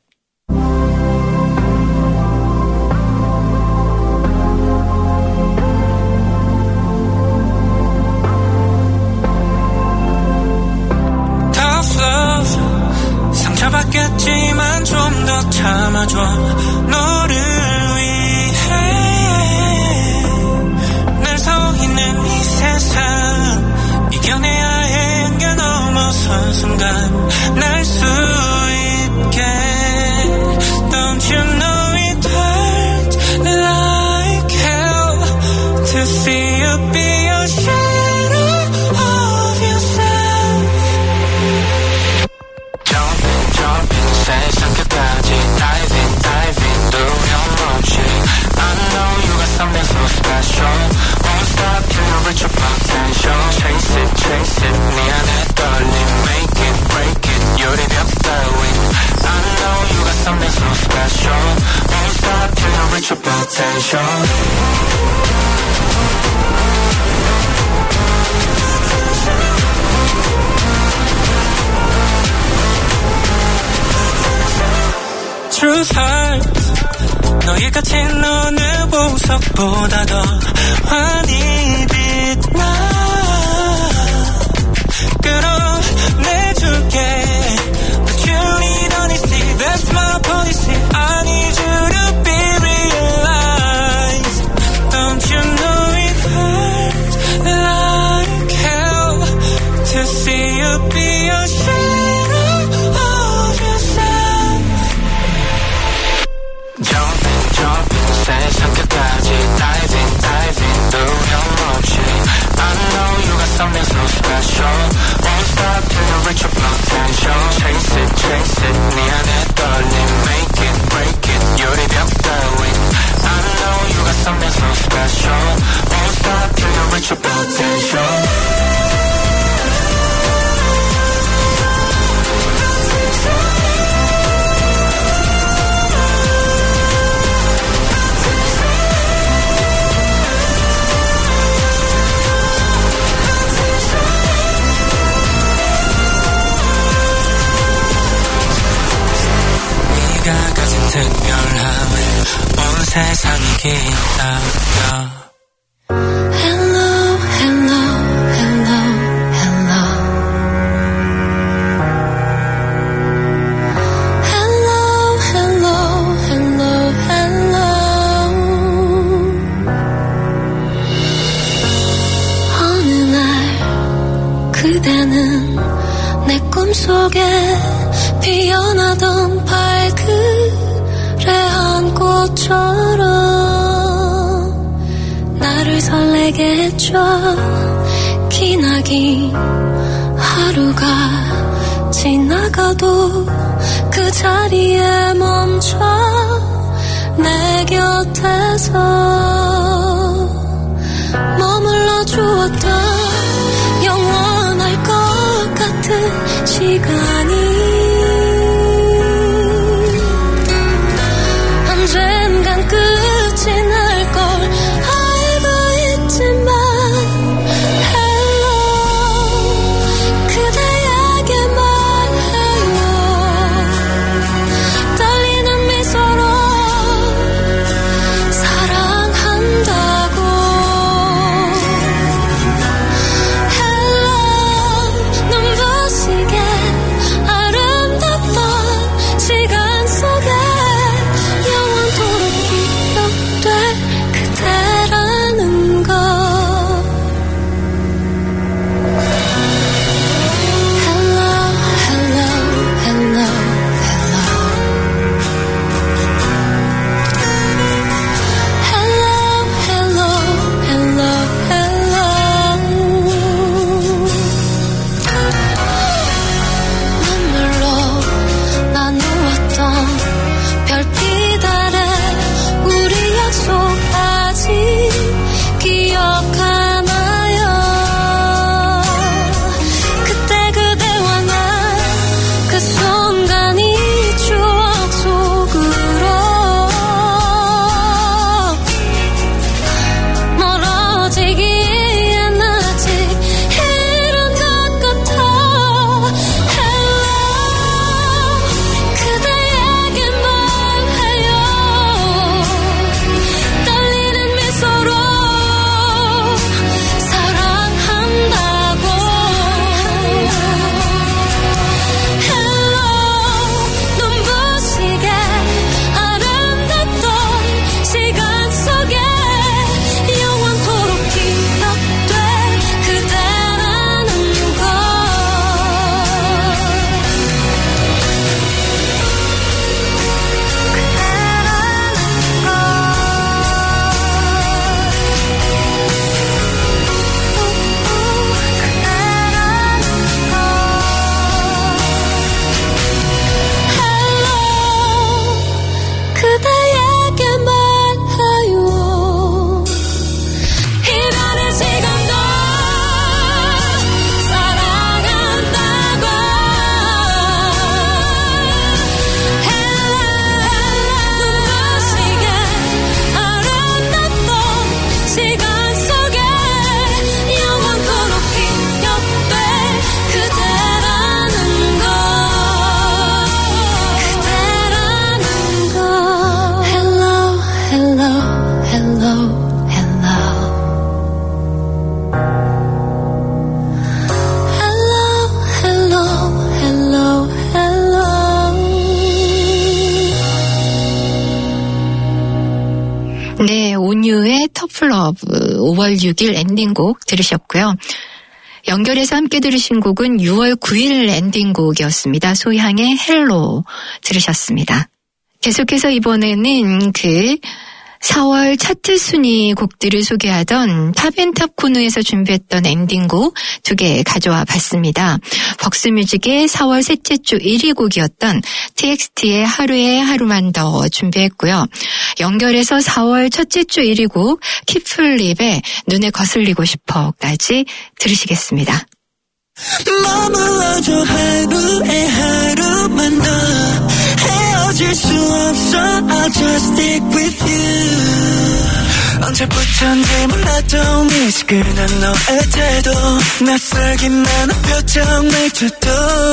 상처받겠지만 좀 더 참아줘. 너를 위해 날 서 있는 이 세상 이겨내야 해. 게 넘어선 순간 날 수 있게. Don't you know it hurts like hell to see you be a shadow of yourself. Jumping, jumping, 세상 끝까지 diving, diving, 두려움 없이. I know you got something so special. Won't stop till you reach your potential. Chase it, chase it, 네 안에 떨림. Make it, break it, 유리벽 따윈. I know you got something so special. Won't stop till you reach your potential. Truth hurts. 너의 갇힌 어느 보석보다 더 환히 빛나. 끌어내줄게. But you need honesty. That's my policy. I need you to be realized. Don't you know it hurts like hell to see you be a shadow of yourself. Jumping, jumping, 세상 끝까지 diving, diving, 두려움 없이. I know you got something so special. Won't stop till you reach your potential. Chase it, chase it, 네 안에 떨림. Make it, break it, 유리벽 따윈. I know you got something so special. Won't stop till you reach your potential. 네가 가진 특별함을 온 세상이 기다려. Hello, hello, hello, hello. Hello, hello, hello, hello. 어느 날 그대는 내 꿈속에 피어나던 발그레한 꽃처럼 나를 설레게 해줘. 기나긴 하루가 지나가도 그 자리에 멈춰 내 곁에서 머물러 주었던 영원할 것 같은 시간이 언젠간 끝이 날 걸 알고 있지만 Hello 그대에게 말해요. 떨리는 미소로 사랑한다고. Hello 눈부시게 네, 온유의 터플러브 오월 육일 엔딩곡 들으셨고요. 연결해서 함께 들으신 곡은 유월 구일 엔딩곡이었습니다. 소향의 헬로 들으셨습니다. 계속해서 이번에는 그 사월 차트 순위 곡들을 소개하던 탑앤탑 코너에서 준비했던 엔딩곡 두 개 가져와 봤습니다. 벅스뮤직의 사월 셋째 주 일 위 곡이었던 티엑스티의 하루에 하루만 더 준비했고요. 연결해서 사월 첫째 주 일 위 곡 키플립의 눈에 거슬리고 싶어까지 들으시겠습니다. 머물러줘 하루에 하루만 더 헤어질 수 없어 I'll just stick with you 언제부턴지 몰라도 미지근한 너의 태도 낯설기만 한 표정 말투도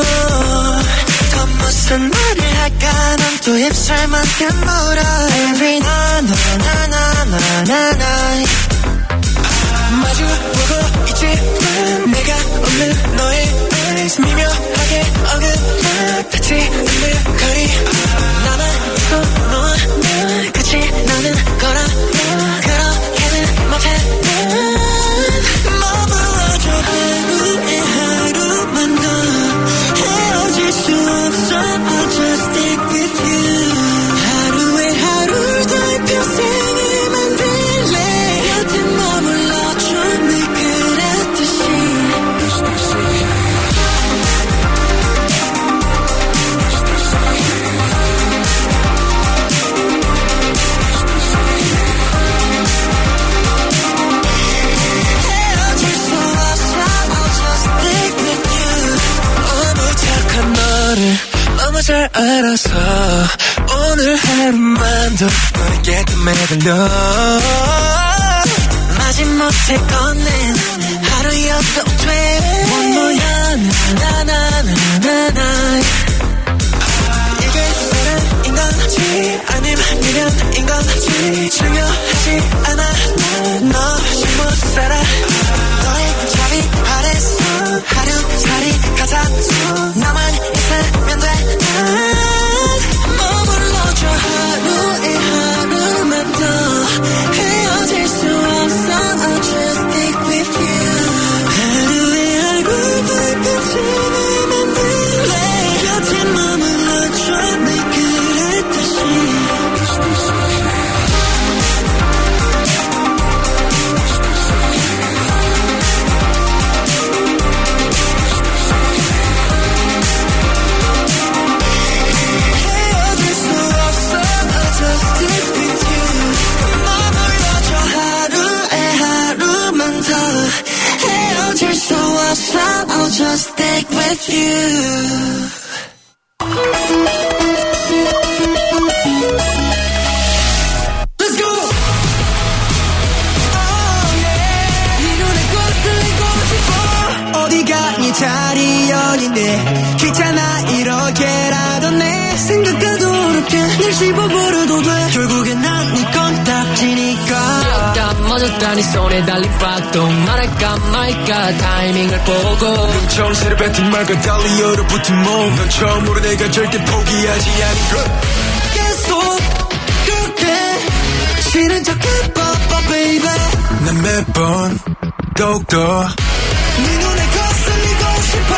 더 무슨 말을 할까 넌 또 입술만 깨물어 Every night 나나나나나나 마주보고 있지만 내가 없는 너의 eyes 미묘하게 어긋나같이 흔들거리 나만 있어 너와 나 같이 나는 거라 그렇게는 못해 머물러줘 하루에 하루만 더 헤어질 수 없어 I'll just stick with you 하루에 하루를 더 평생을 만들래 곁에 머물러줘 늘 그랬듯이 헤어질 수 없어 I'll just stick with you 너무 착한 너를 너무 잘 알아서 오늘 하루만 더 너에게 더 매달려 마지못해 꺼낸 하루여도 돼 뭐야 나나나나나나 이게 사랑인 건지 아님 미련인 건지 중요하지 않아 너 없이 못 살아 너의 자리 아래서 하루살이 가자고 나만 있으면 돼 머물러줘 하루에 하루만 더 헤어질 수 없어 I'll just stick with you 하루에 하루 더 평생을 만들래 곁에 머물러줘 늘 그랬듯이 헤어질 수 없어 I'll just stick with you 머물러줘 하루에 하루만 더 헤어질 수 없어 I'll just stick with you Let's go! Oh yeah 네 눈에 거슬리고 싶어 어디가 네 자리 여긴데 귀찮아 이렇게라도 내 생각과도 그렇게 늘 씹어버려도 돼 결국엔 난 네 건딱지니까 졌다 멎었다 네 손에 달린 박동 말할까 말까 타이밍을 보고 눈처럼 뱉은 말과 달리 얼어붙은 몸 넌 처음으로 내가 절대 포기하지 않은 것 계속 그렇게 싫은 척해봐봐 baby 난 매번 더욱더 네 눈에 거슬리고 싶어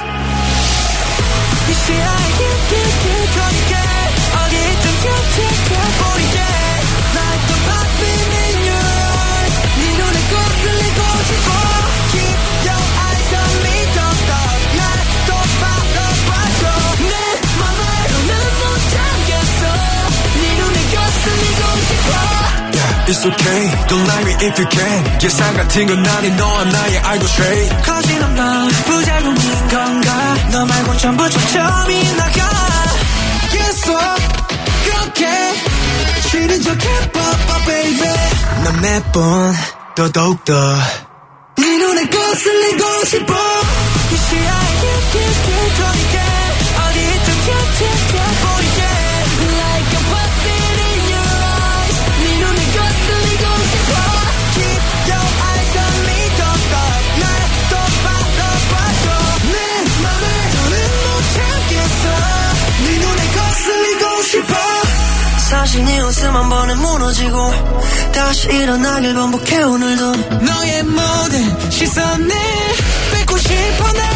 이 시야에 깊게 거니게 어디든 곁에 껴버리게 Like the popping in your eyes 네 눈에 거슬리고 싶어 Keep your eyes on me don't stop 날 또 바라봐줘 내 맘을 난 못 참겠어 네 눈에 거슬리고 싶어 It's okay, don't lie me if you can 예상 같은 건 아니 너와 나의 알고 straight 거짓말 넌 부작용인 건가 너 말곤 전부 초점이 나가 계속 그렇게 싫은 척 해봐봐 baby 난 매번 더더욱더 네 눈에 거슬리고 싶어 이 시야에 깊게 거니게 어디든 곁에 껴버리게 Like a puppet in your eyes 네 눈에 거슬리고 싶어 Keep your eyes on me don't stop 날 또 바라봐줘 내 맘을 더는 못 참겠어 네 눈에 거슬리고 싶어 사실 네 웃음 한 번에 무너지고 다시 일어나길 반복해 오늘도 너의 모든 시선을 뺏고 싶어 나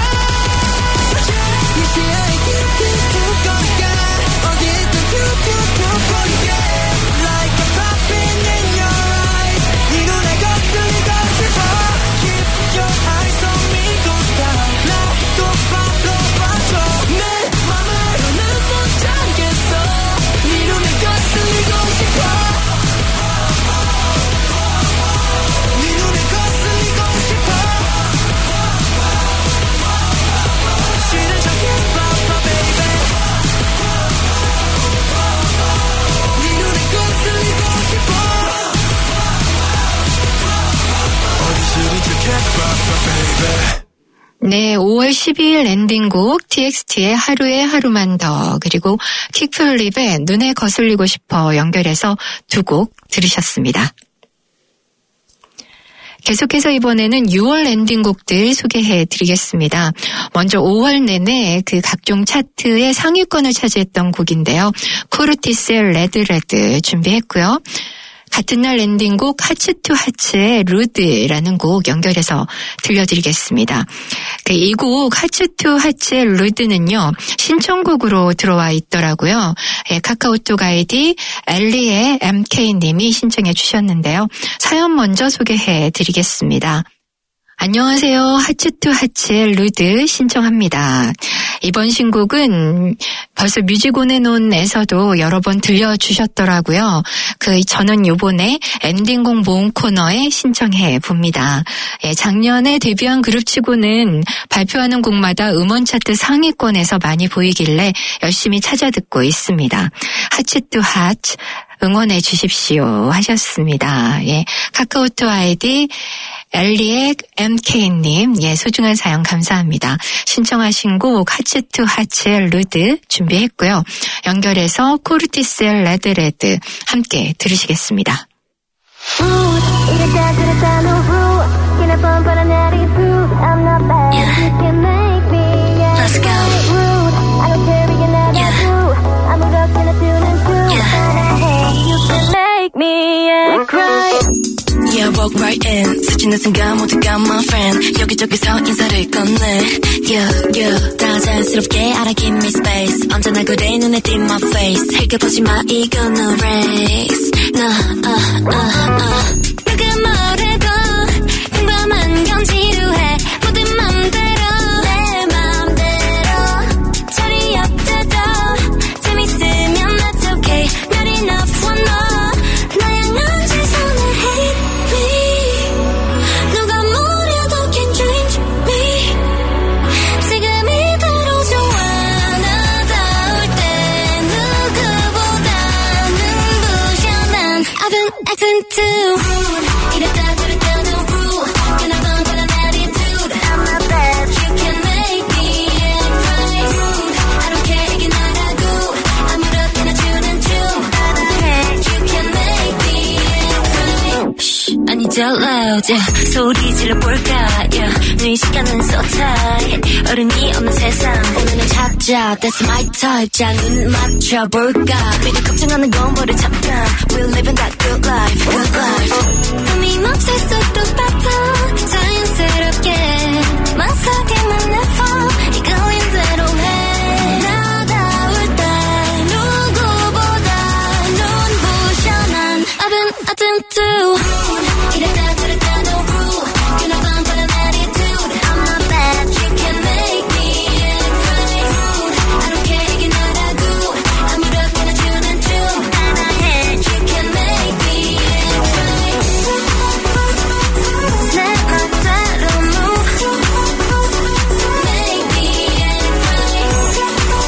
이 시야에 큐큐큐 거리가 어디 있든 큐큐큐 거리게 Like a popping in your eyes 네 눈에 거슬리고 싶어 Keep your eyes on me don't stop 나도 바로 봐줘 내 맘으로는 못 참겠어 네 눈에 거슬리고 싶어 네 눈에 거슬리고 싶어 싫은 척해 봐봐 baby 네 눈에 거슬리고 싶어 어디 싫은 척해 봐봐 baby 네, 오월 십이일 엔딩곡 티엑스티의 하루에 하루만 더 그리고 킥플립의 눈에 거슬리고 싶어 연결해서 두 곡 들으셨습니다. 계속해서 이번에는 유월 엔딩곡들 소개해드리겠습니다. 먼저 오월 내내 그 각종 차트의 상위권을 차지했던 곡인데요. 코르티스의 레드 레드 준비했고요. 같은 날 엔딩곡 하츠 투 하츠의 루드라는 곡 연결해서 들려드리겠습니다. 이 곡 하츠 투 하츠의 루드는요. 신청곡으로 들어와 있더라고요. 예, 카카오톡 아이디 엘리의 엠케이님이 신청해 주셨는데요. 사연 먼저 소개해 드리겠습니다. 안녕하세요. 하츠 투 하츠의 루드 신청합니다. 이번 신곡은 벌써 뮤직온앤온에서도 여러 번 들려주셨더라고요. 그 저는 요번에 엔딩곡 모음 코너에 신청해 봅니다. 예, 작년에 데뷔한 그룹치고는 발표하는 곡마다 음원 차트 상위권에서 많이 보이길래 열심히 찾아 듣고 있습니다. 하츠 투 하츠 응원해 주십시오 하셨습니다. 예, 카카오톡 아이디 엘리의 엠케이님, 예, 소중한 사연 감사합니다. 신청하신 곡 하츠 투 하츠의 루드 준비했고요. 연결해서 코르티스의 레드 레드 함께 들으시겠습니다. Let's go. Yeah, walk right in. 스치는 순간 모두가 my friend. 여기저기서 인사를 건네. Yeah, yeah. 다 자연스럽게 알아 give me space. 언제나 그래 눈에 띈 my face. 흘겨보지 마 이건 no race. No, uh, uh, uh. 누가 뭐래도 평범한 건 지루해. 모든 맘대로 내 맘대로 자리 없대도 재밌으면 that's okay. Not enough one more. Acting too rude. 이랬다 저랬다 no rude. 변화번 변한 attitude. I'm not bad. You can make me act right. Rude. I don't care 이게 나라고. 아무렇게나 주는 춤. I don't care. You can make me act right. Shh, 아니죠 loud. Yeah. 소리 질러볼까. Yeah. 네 시간은 so tight. 어른이 없는 세상. 오늘은 찾자. That's my type. 자 눈 맞춰볼까. 미리 걱정하는 건 버려 잠깐. We're living that good life, good life. 꿈이 멈출 수도 빠져. 자연스럽게 망설임은 never. 이끌린 대로 해. 나다울 때 누구보다 눈부셔 난. I've been acting too rude. 이랬다 저랬다 no rude. 변화번 변한 attitude. I'm not bad. You can make me act right. Rude. I don't care 이게 나라고. 아무렇게나 주는 춤. I don't care. You can make me act right. 내 맘대로 move. Make me act right.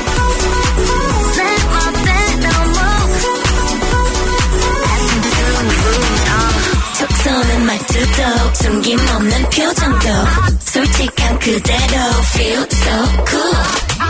내 맘대로 move. Acting too rude. uh. 툭 쏘는 말투도 숨김없는 표정도 솔직한 그대로 feel so cool.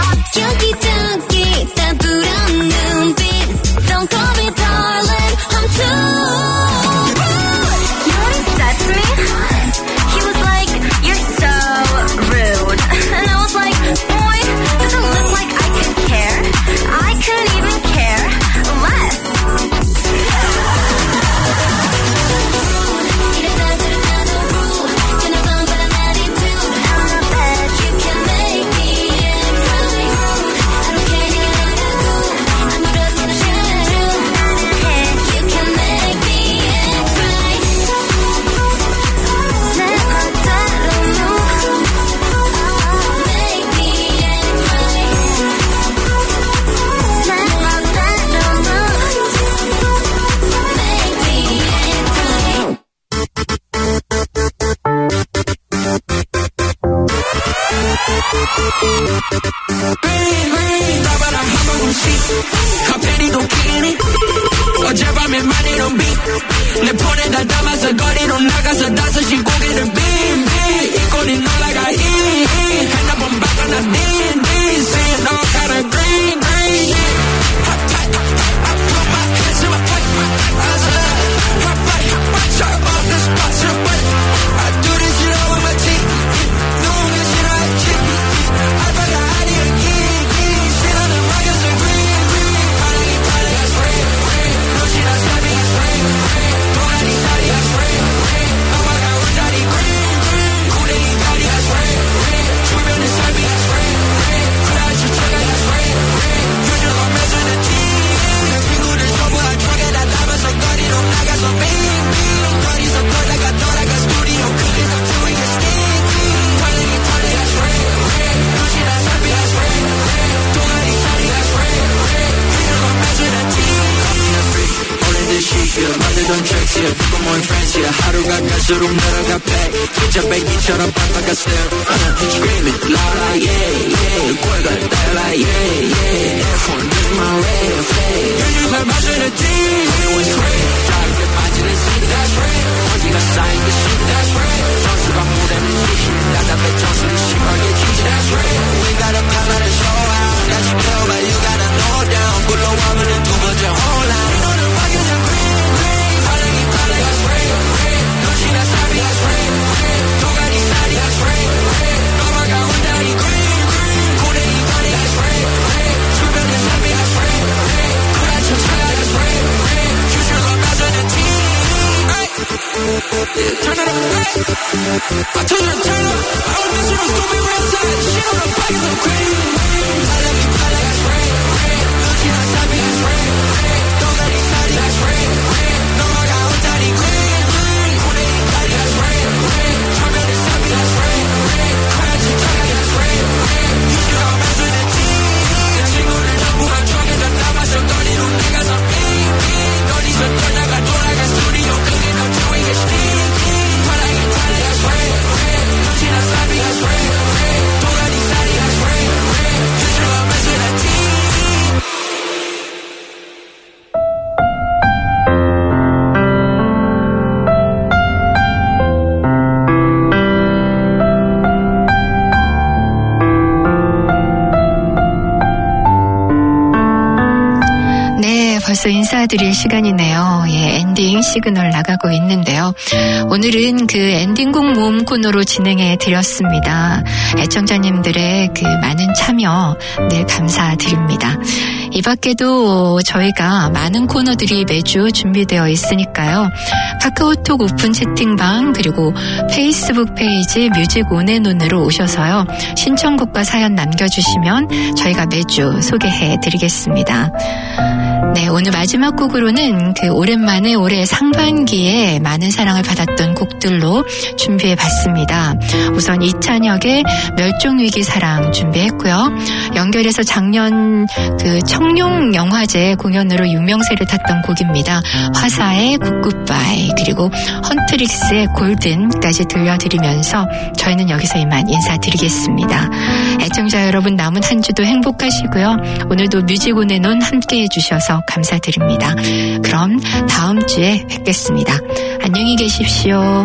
여기저기 따분한 눈빛 Don't call me darling, I'm too rude. You know what he said to me? He was like, you're so rude. And I was like, boy, does it look like I could care? I couldn't even care less. 섹시해 만들던 트랙스야 누구 모인 프렌즈야 하루가 갈수록 늘어가 백 진짜 백기처럼 빡빡한 stare uh, Screaming loud like yeah yeah 꼴걸 달라 yeah yeah F1 is my red flag 유유발 마시는 D Everyone's great 자리에 빠지는 seat that's real 먼지가 쌓인 그 shit that's real 정수가 무대는 shit 나답에 정수를 심하게 kiss that's real We gotta pop out and show out that's real but you gotta know down 굴러와면은 두 번째 hold out 너는 확인한 green green 반응이 빨라 that's real real 눈치나 사비 that's real real 도가니 살이 that's real real 넘어가 온다니 green green 고래이 반이 that's real real 주변의 삶이 that's real real 구라쳐 차가 that's real real 휴식을 빠져는 team Yeah, turn it up, I told you to turn up I was missing a stupid red side Shit on the pockets of green 바람이 빨라 that's real real 눈치나 사비 that's real real 도가니 살이 that's real real 넘어가 온다니 green green 고래이 반이 that's real real 주변의 삶이 that's real real 구라쳐 차가 that's real real 휴식을 빠져는 team 친구를 전부 한쪽에다 남아서 떠리로 내가 서 빙빙 어디서 떠나가 돌아가 스튜디오 그게 너 doing it stinky 바람이 달려 that's real real 눈치나 사비 that's real real 도가니 살이 that's real real 휴식을 빠져는 team 벌써 인사드릴 시간이네요. 예, 엔딩 시그널 나가고 있는데요. 오늘은 그 엔딩곡 모음 코너로 진행해 드렸습니다. 애청자님들의 그 많은 참여 늘 감사드립니다. 이 밖에도 저희가 많은 코너들이 매주 준비되어 있으니까요. 카카오톡 오픈 채팅방 그리고 페이스북 페이지 뮤직 온앤온으로 오셔서요. 신청곡과 사연 남겨주시면 저희가 매주 소개해 드리겠습니다. 네, 오늘 마지막 곡으로는 그 오랜만에 올해 상반기에 많은 사랑을 받았던 곡들로 준비해 봤습니다. 우선 이찬혁의 멸종위기 사랑 준비했고요. 연결해서 작년 그 청룡 영화제 공연으로 유명세를 탔던 곡입니다. 화사의 굿굿바이 그리고 헌트릭스의 골든까지 들려드리면서 저희는 여기서 이만 인사드리겠습니다. 애청자 여러분 남은 한 주도 행복하시고요. 오늘도 뮤직 온앤온 함께 해주셔서 감사드립니다. 그럼 다음 주에 뵙겠습니다. 안녕히 계십시오.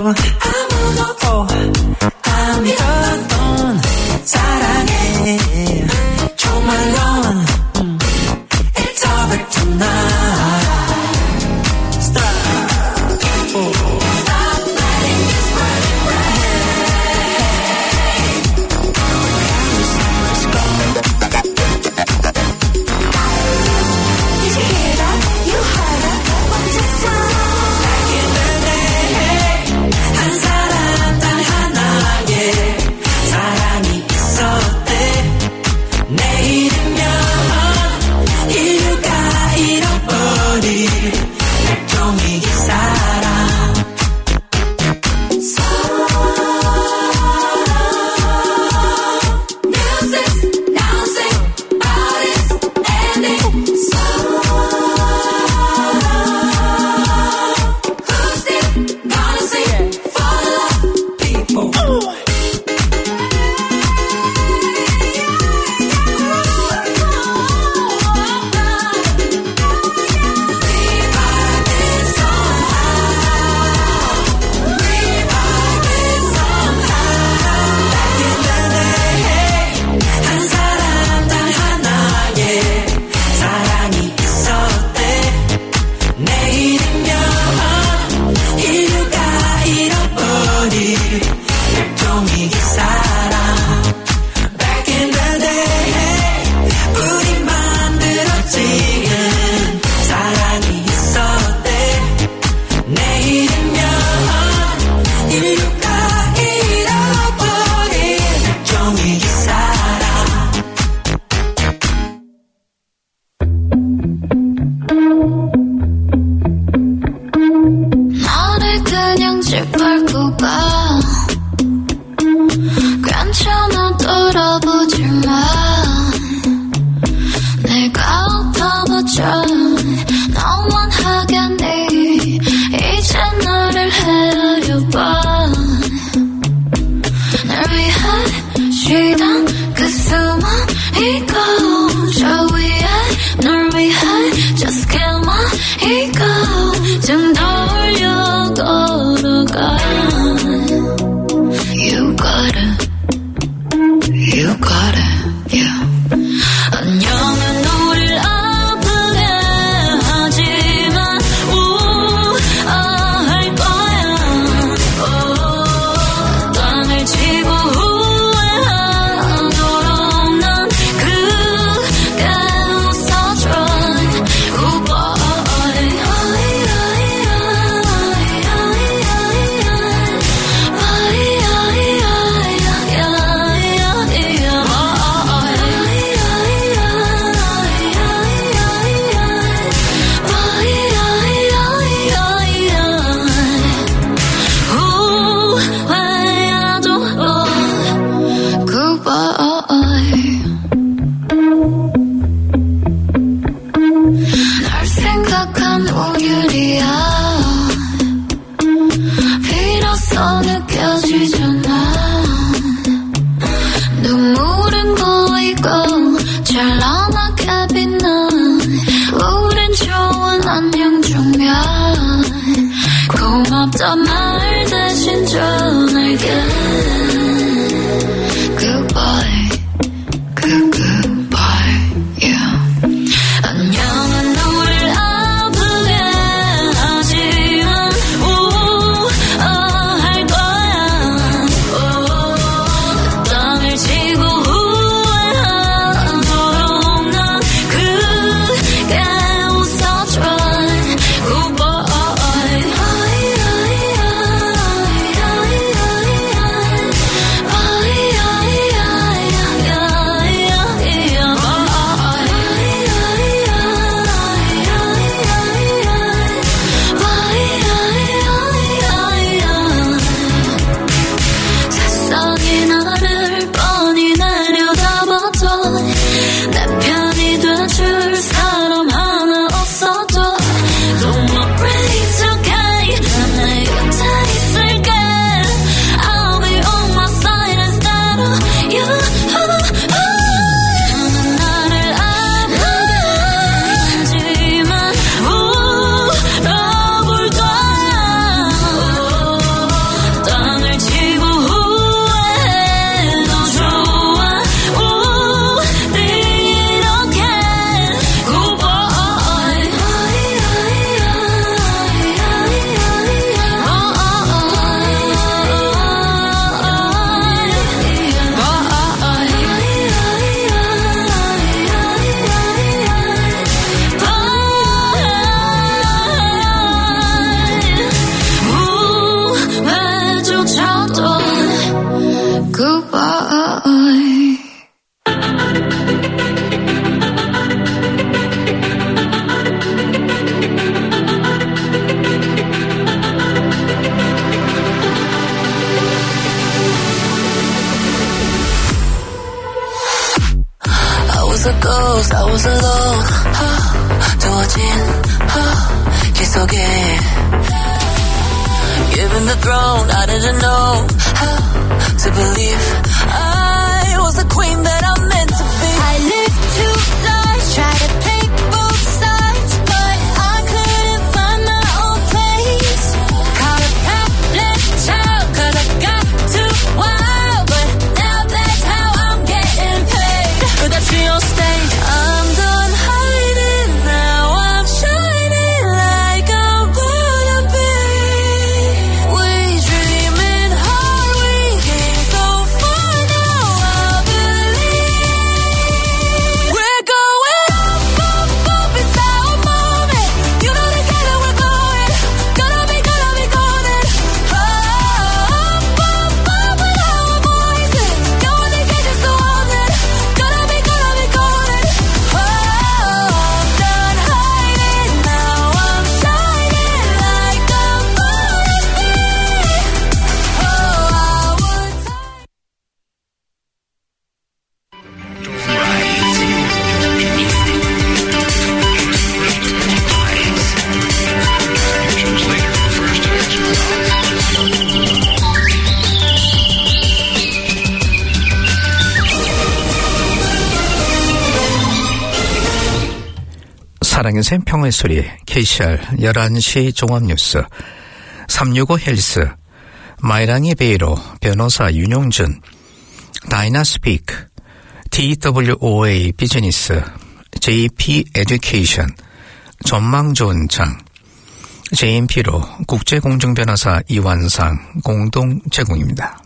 아무도 아무도 사랑해 내일이면 인류가 잃어버릴 종이 사랑. was a ghost, I was alone. 하, 두어진 하, 길 속에 Given the throne, I didn't know how to believe I was the queen that I'm meant to be. I lived two lives, tried to play both sides, but I couldn't find my own place. Caught a problem child, cause I got too wild, but now that's how I'm getting paid. But that's your stage, I'm done hiding, now I'm shining like I'm gonna be. We dreaming hard, we came so far, now I believe. We're going up, up, up, it's our moment. You know together we're going, gonna be, gonna be golden. Up, up, up with our voices. No one can catch us so often. Gonna be, gonna be golden. Oh, I'm done hiding, now I'm shining like I'm gonna be. Oh, I would 사랑의 샘 평화의 소리 케이씨알 열한 시 종합뉴스 삼육오 헬스 마이랑이 베이로 변호사 윤용준 다이나스피크 티더블유오에이 비즈니스 제이피 에듀케이션 전망 좋은 장 제이엠피로 국제공정변호사 이완상 공동 제공입니다.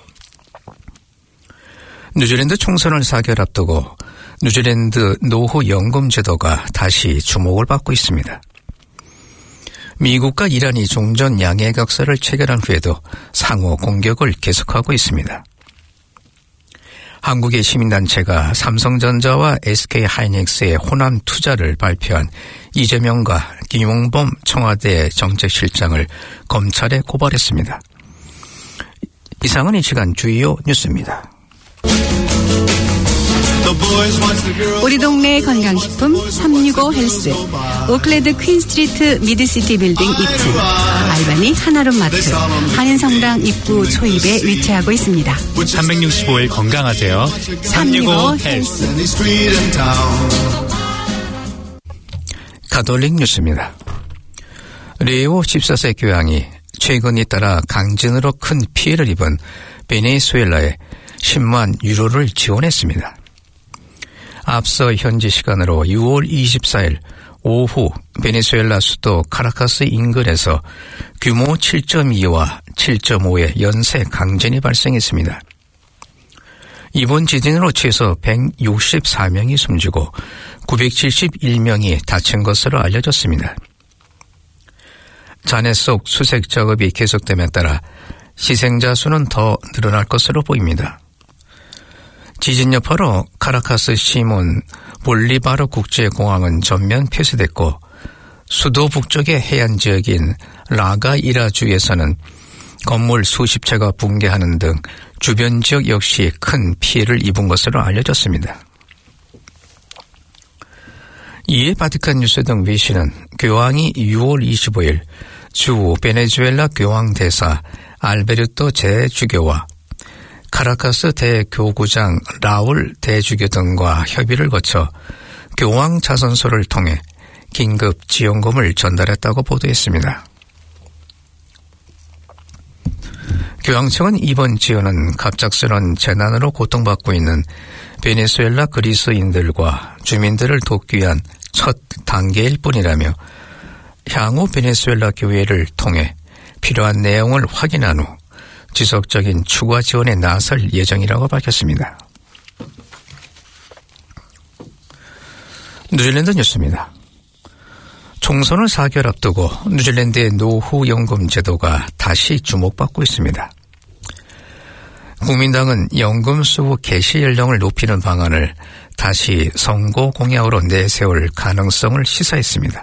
뉴질랜드 총선을 사 개월 앞두고 뉴질랜드 노후 연금 제도가 다시 주목을 받고 있습니다. 미국과 이란이 종전 양해 각서를 체결한 후에도 상호 공격을 계속하고 있습니다. 한국의 시민단체가 삼성전자와 에스케이하이닉스의 호남 투자를 발표한 이재명과 김용범 청와대 정책실장을 검찰에 고발했습니다. 이상은 이 시간 주요 뉴스입니다. 우리 동네 건강식품 삼육오 헬스 오클랜드 퀸스트리트 미드시티 빌딩 이 층 알바니 하나룸 마트 한인성당 입구 초입에 위치하고 있습니다. 삼백육십오 일 건강하세요. 삼육오 헬스. 가톨릭 뉴스입니다. 레오 십사 세 교황이 최근 잇따라 강진으로 큰 피해를 입은 베네수엘라에 십만 유로를 지원했습니다. 앞서 현지 시간으로 유월 이십사일 오후 베네수엘라 수도 카라카스 인근에서 규모 칠 점 이와 칠 점 오의 연쇄 강진이 발생했습니다. 이번 지진으로 최소 백육십사 명이 숨지고 구백칠십일 명이 다친 것으로 알려졌습니다. 잔해 속 수색 작업이 계속됨에 따라 희생자 수는 더 늘어날 것으로 보입니다. 지진 여파로 카라카스 시몬 볼리바르 국제공항은 전면 폐쇄됐고 수도 북쪽의 해안 지역인 라가이라주에서는 건물 수십 채가 붕괴하는 등 주변 지역 역시 큰 피해를 입은 것으로 알려졌습니다. 이에 바티칸 뉴스 등 외신은 교황이 유월 이십오일 주 베네수엘라 교황 대사 알베르토 제주교와 카라카스 대교구장 라울 대주교 등과 협의를 거쳐 교황 자선소를 통해 긴급 지원금을 전달했다고 보도했습니다. 교황청은 이번 지원은 갑작스런 재난으로 고통받고 있는 베네수엘라 그리스인들과 주민들을 돕기 위한 첫 단계일 뿐이라며 향후 베네수엘라 교회를 통해 필요한 내용을 확인한 후 지속적인 추가 지원에 나설 예정이라고 밝혔습니다. 뉴질랜드 뉴스입니다. 총선을 사 개월 앞두고 뉴질랜드의 노후연금 제도가 다시 주목받고 있습니다. 국민당은 연금 수급 개시 연령을 높이는 방안을 다시 선거 공약으로 내세울 가능성을 시사했습니다.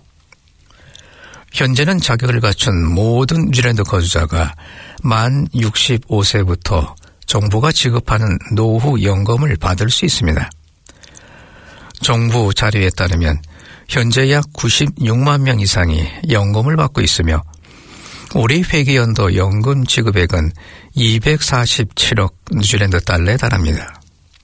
현재는 자격을 갖춘 모든 뉴질랜드 거주자가 만 육십오 세부터 정부가 지급하는 노후연금을 받을 수 있습니다. 정부 자료에 따르면 현재 약 구십육만 명 이상이 연금을 받고 있으며 올해 회계연도 연금 지급액은 이백사십칠억 뉴질랜드 달러에 달합니다.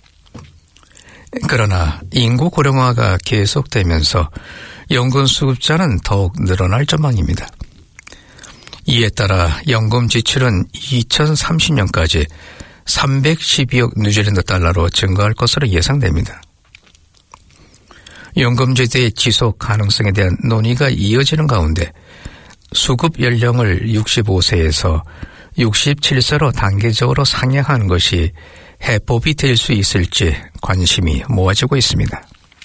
그러나 인구 고령화가 계속되면서 연금 수급자는 더욱 늘어날 전망입니다. 이에 따라 연금 지출은 이천삼십 년까지 삼백십이억 뉴질랜드 달러로 증가할 것으로 예상됩니다. 연금제도의 지속 가능성에 대한 논의가 이어지는 가운데 수급 연령을 육십오 세에서 육십칠 세로 단계적으로 상향하는 것이 해법이 될 수 있을지 관심이 모아지고 있습니다.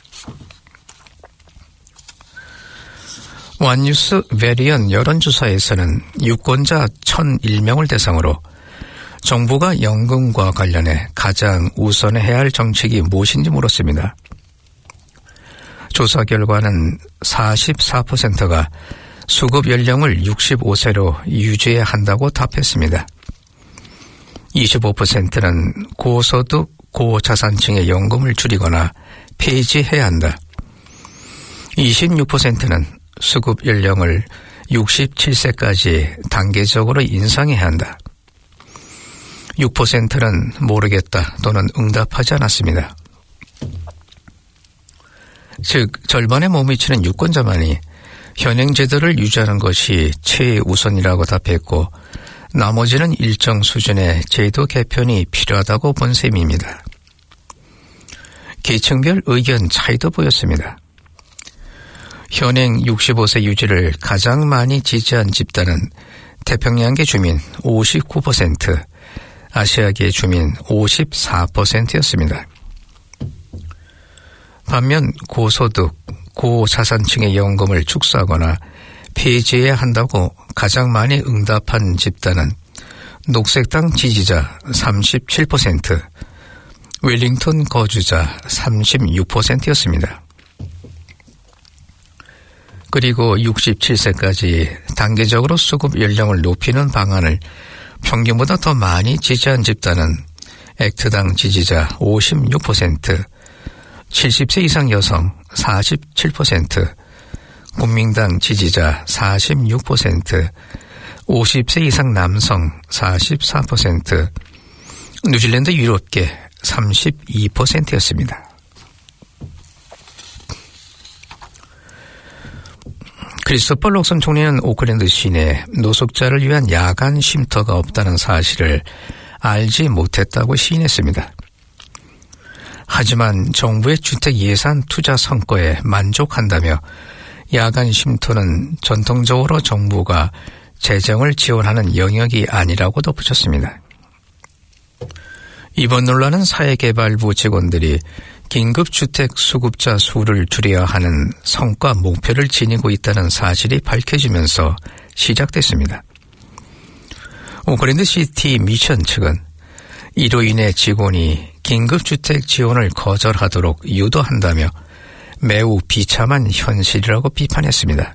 완뉴스 베리언 여론조사에서는 유권자 천일 명을 대상으로 정부가 연금과 관련해 가장 우선해야 할 정책이 무엇인지 물었습니다. 조사 결과는 사십사 퍼센트가 수급 연령을 육십오 세로 유지해야 한다고 답했습니다. 이십오 퍼센트는 고소득, 고자산층의 연금을 줄이거나 폐지해야 한다. 이십육 퍼센트는 수급 연령을 육십칠 세까지 단계적으로 인상해야 한다. 육 퍼센트는 모르겠다 또는 응답하지 않았습니다. 즉 절반에 못 미치는 유권자만이 현행 제도를 유지하는 것이 최우선이라고 답했고 나머지는 일정 수준의 제도 개편이 필요하다고 본 셈입니다. 계층별 의견 차이도 보였습니다. 현행 육십오 세 유지를 가장 많이 지지한 집단은 태평양계 주민 오십구 퍼센트, 아시아계 주민 오십사 퍼센트였습니다. 반면 고소득, 고자산층의 연금을 축소하거나 폐지해야 한다고 가장 많이 응답한 집단은 녹색당 지지자 삼십칠 퍼센트, 웰링턴 거주자 삼십육 퍼센트였습니다. 그리고 육십칠 세까지 단계적으로 수급 연령을 높이는 방안을 평균보다 더 많이 지지한 집단은 액트당 지지자 오십육 퍼센트, 칠십 세 이상 여성 사십칠 퍼센트, 국민당 지지자 사십육 퍼센트, 오십 세 이상 남성 사십사 퍼센트, 뉴질랜드 유럽계 삼십이 퍼센트였습니다. 크리스토퍼 록슨 총리는 오클랜드 시내 노숙자를 위한 야간 쉼터가 없다는 사실을 알지 못했다고 시인했습니다. 하지만 정부의 주택 예산 투자 성과에 만족한다며 야간 쉼터는 전통적으로 정부가 재정을 지원하는 영역이 아니라고 덧붙였습니다. 이번 논란은 사회개발부 직원들이 긴급주택 수급자 수를 줄여야 하는 성과 목표를 지니고 있다는 사실이 밝혀지면서 시작됐습니다. 오클랜드 시티 미션 측은 이로 인해 직원이 긴급주택 지원을 거절하도록 유도한다며 매우 비참한 현실이라고 비판했습니다.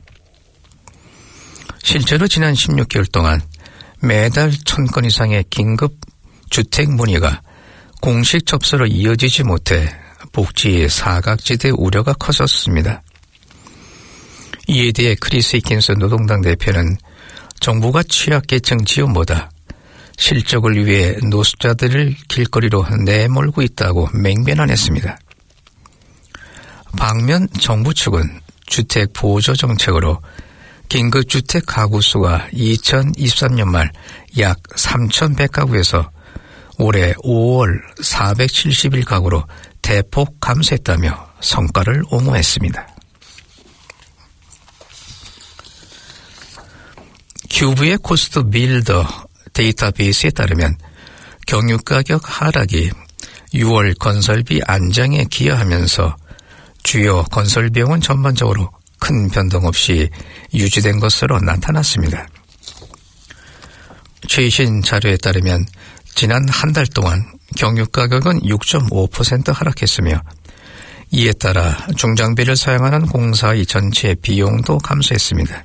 실제로 지난 십육 개월 동안 매달 천 건 이상의 긴급주택 문의가 공식 접수로 이어지지 못해 복지의 사각지대 우려가 커졌습니다. 이에 대해 크리스 히킨스 노동당 대표는 정부가 취약계층 지원보다 실적을 위해 노숙자들을 길거리로 내몰고 있다고 맹변안했습니다. 반면 정부 측은 주택 보조 정책으로 긴급주택 가구 수가 이천이십삼 년 말 약 삼천백 가구에서 올해 오월 사백칠십일 가구로 대폭 감소했다며 성과를 옹호했습니다. 큐브의 코스트 빌더 데이터베이스에 따르면 경유가격 하락이 유월 건설비 안정에 기여하면서 주요 건설비용은 전반적으로 큰 변동 없이 유지된 것으로 나타났습니다. 최신 자료에 따르면 지난 한 달 동안 경유가격은 육 점 오 퍼센트 하락했으며 이에 따라 중장비를 사용하는 공사의 전체 비용도 감소했습니다.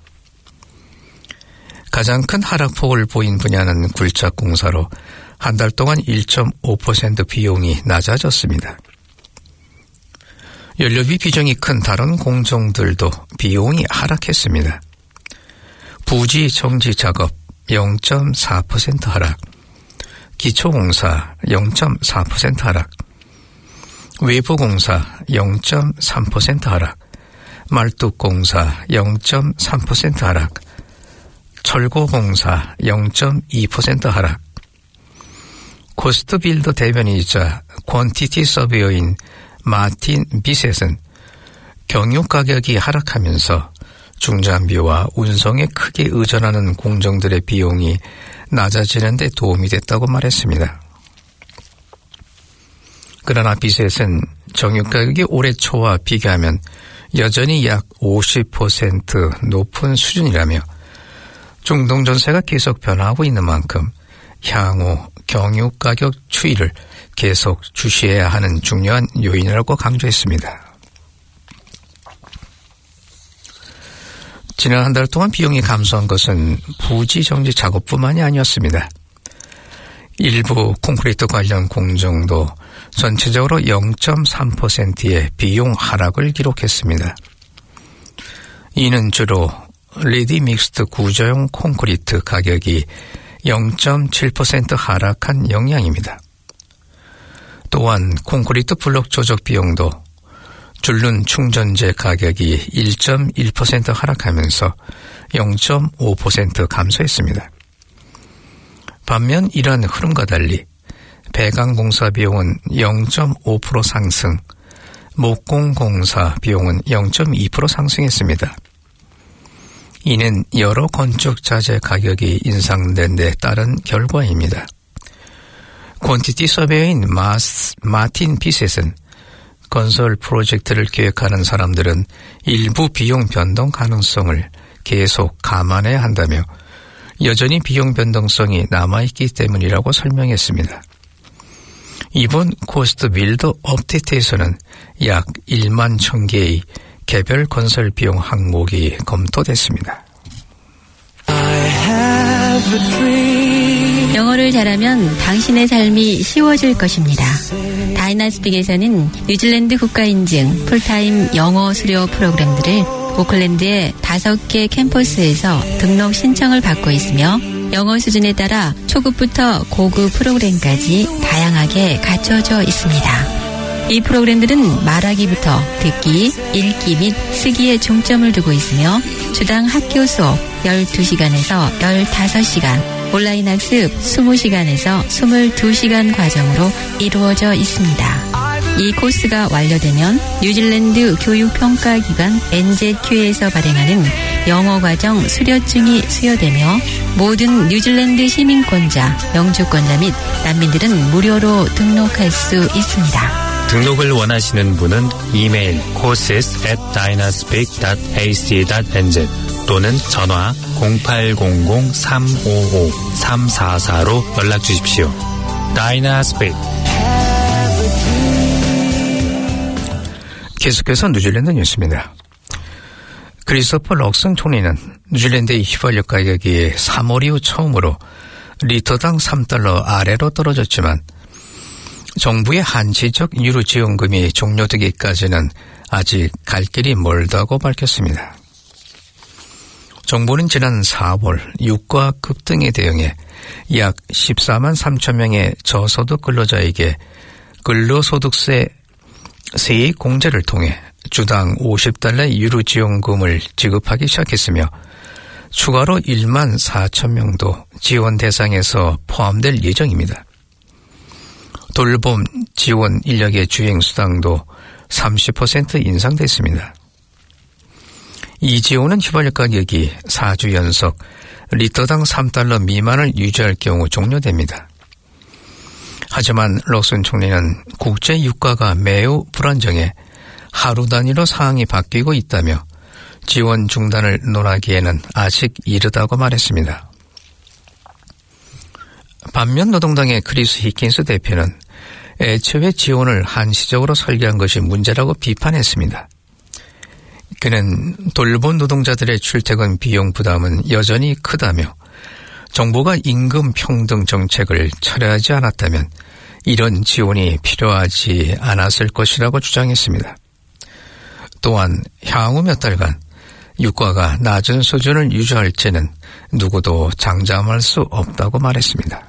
가장 큰 하락폭을 보인 분야는 굴착공사로 한 달 동안 일 점 오 퍼센트 비용이 낮아졌습니다. 연료비 비중이 큰 다른 공정들도 비용이 하락했습니다. 부지 정지 작업 영 점 사 퍼센트 하락, 기초공사 영 점 사 퍼센트 하락, 외부공사 영 점 삼 퍼센트 하락, 말뚝공사 영 점 삼 퍼센트 하락, 철고공사 영 점 이 퍼센트 하락. 코스트빌더 대변인이자 퀀티티 서베어인 마틴 비셋은 경유 가격이 하락하면서 중장비와 운송에 크게 의존하는 공정들의 비용이 낮아지는 데 도움이 됐다고 말했습니다. 그러나 비셋은 정유 가격이 올해 초와 비교하면 여전히 약 오십 퍼센트 높은 수준이라며 중동 전세가 계속 변화하고 있는 만큼 향후 경유 가격 추이를 계속 주시해야 하는 중요한 요인이라고 강조했습니다. 지난 한 달 동안 비용이 감소한 것은 부지 정지 작업뿐만이 아니었습니다. 일부 콘크리트 관련 공정도 전체적으로 영 점 삼 퍼센트의 비용 하락을 기록했습니다. 이는 주로 레디 믹스드 구조용 콘크리트 가격이 영 점 칠 퍼센트 하락한 영향입니다. 또한 콘크리트 블록 조적 비용도 줄눈 충전재 가격이 일 점 일 퍼센트 하락하면서 영 점 오 퍼센트 감소했습니다. 반면 이러한 흐름과 달리 배관공사 비용은 영 점 오 퍼센트 상승, 목공공사 비용은 영 점 이 퍼센트 상승했습니다. 이는 여러 건축 자재 가격이 인상된 데 따른 결과입니다. 퀀티티 서베어인 마스, 마틴 비셋은 건설 프로젝트를 계획하는 사람들은 일부 비용 변동 가능성을 계속 감안해야 한다며 여전히 비용 변동성이 남아있기 때문이라고 설명했습니다. 이번 코스트 빌더 업데이트에서는 약 일만 천 개의 개별 건설 비용 항목이 검토됐습니다. 영어를 잘하면 당신의 삶이 쉬워질 것입니다. 다이나스픽에서는 뉴질랜드 국가인증 풀타임 영어 수료 프로그램들을 오클랜드의 다섯 개 캠퍼스에서 등록 신청을 받고 있으며 영어 수준에 따라 초급부터 고급 프로그램까지 다양하게 갖춰져 있습니다. 이 프로그램들은 말하기부터 듣기, 읽기 및 쓰기에 중점을 두고 있으며 주당 학교 수업 열두 시간에서 열다섯 시간, 온라인 학습 이십 시간에서 이십이 시간 과정으로 이루어져 있습니다. 이 코스가 완료되면 뉴질랜드 교육평가기관 엔제큐에서 발행하는 영어과정 수료증이 수여되며 모든 뉴질랜드 시민권자, 영주권자 및 난민들은 무료로 등록할 수 있습니다. 등록을 원하시는 분은 이메일 courses at dynaspik dot a c dot n z 또는 전화 공팔공공 삼오오 삼사사로 연락 주십시오. 다이나스픽. 계속해서 뉴질랜드 뉴스입니다. 크리스토퍼 럭슨 총리는 뉴질랜드의 휘발유 가격이 삼월 이후 처음으로 리터당 삼 달러 아래로 떨어졌지만 정부의 한시적 유류 지원금이 종료되기까지는 아직 갈 길이 멀다고 밝혔습니다. 정부는 지난 사월 유가 급등에 대응해 약 십사만 삼천 명의 저소득 근로자에게 근로소득세 세액 공제를 통해 주당 오십 달러의 유류 지원금을 지급하기 시작했으며 추가로 일만 사천 명도 지원 대상에서 포함될 예정입니다. 돌봄 지원 인력의 주행수당도 삼십 퍼센트 인상됐습니다. 이 지원은 휘발유 가격이 사 주 연속 리터당 삼 달러 미만을 유지할 경우 종료됩니다. 하지만 럭슨 총리는 국제 유가가 매우 불안정해 하루 단위로 상황이 바뀌고 있다며 지원 중단을 논하기에는 아직 이르다고 말했습니다. 반면 노동당의 크리스 히킨스 대표는 애초에 지원을 한시적으로 설계한 것이 문제라고 비판했습니다. 그는 돌봄 노동자들의 출퇴근 비용 부담은 여전히 크다며 정부가 임금 평등 정책을 철회하지 않았다면 이런 지원이 필요하지 않았을 것이라고 주장했습니다. 또한 향후 몇 달간 유가가 낮은 수준을 유지할지는 누구도 장담할 수 없다고 말했습니다.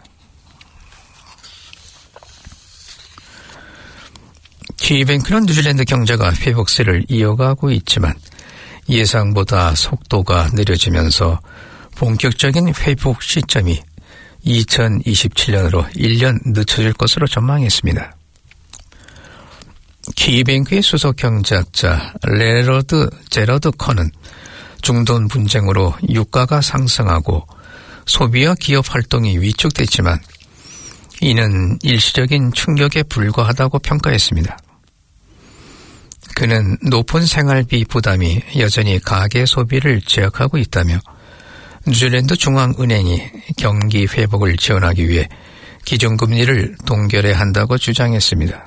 키위뱅크는 뉴질랜드 경제가 회복세를 이어가고 있지만 예상보다 속도가 느려지면서 본격적인 회복 시점이 이천이십칠 년으로 일 년 늦춰질 것으로 전망했습니다. 키위뱅크의 수석 경제학자 레러드 제러드 커는 중동 분쟁으로 유가가 상승하고 소비와 기업 활동이 위축됐지만 이는 일시적인 충격에 불과하다고 평가했습니다. 그는 높은 생활비 부담이 여전히 가계 소비를 제약하고 있다며 뉴질랜드 중앙은행이 경기 회복을 지원하기 위해 기준금리를 동결해야 한다고 주장했습니다.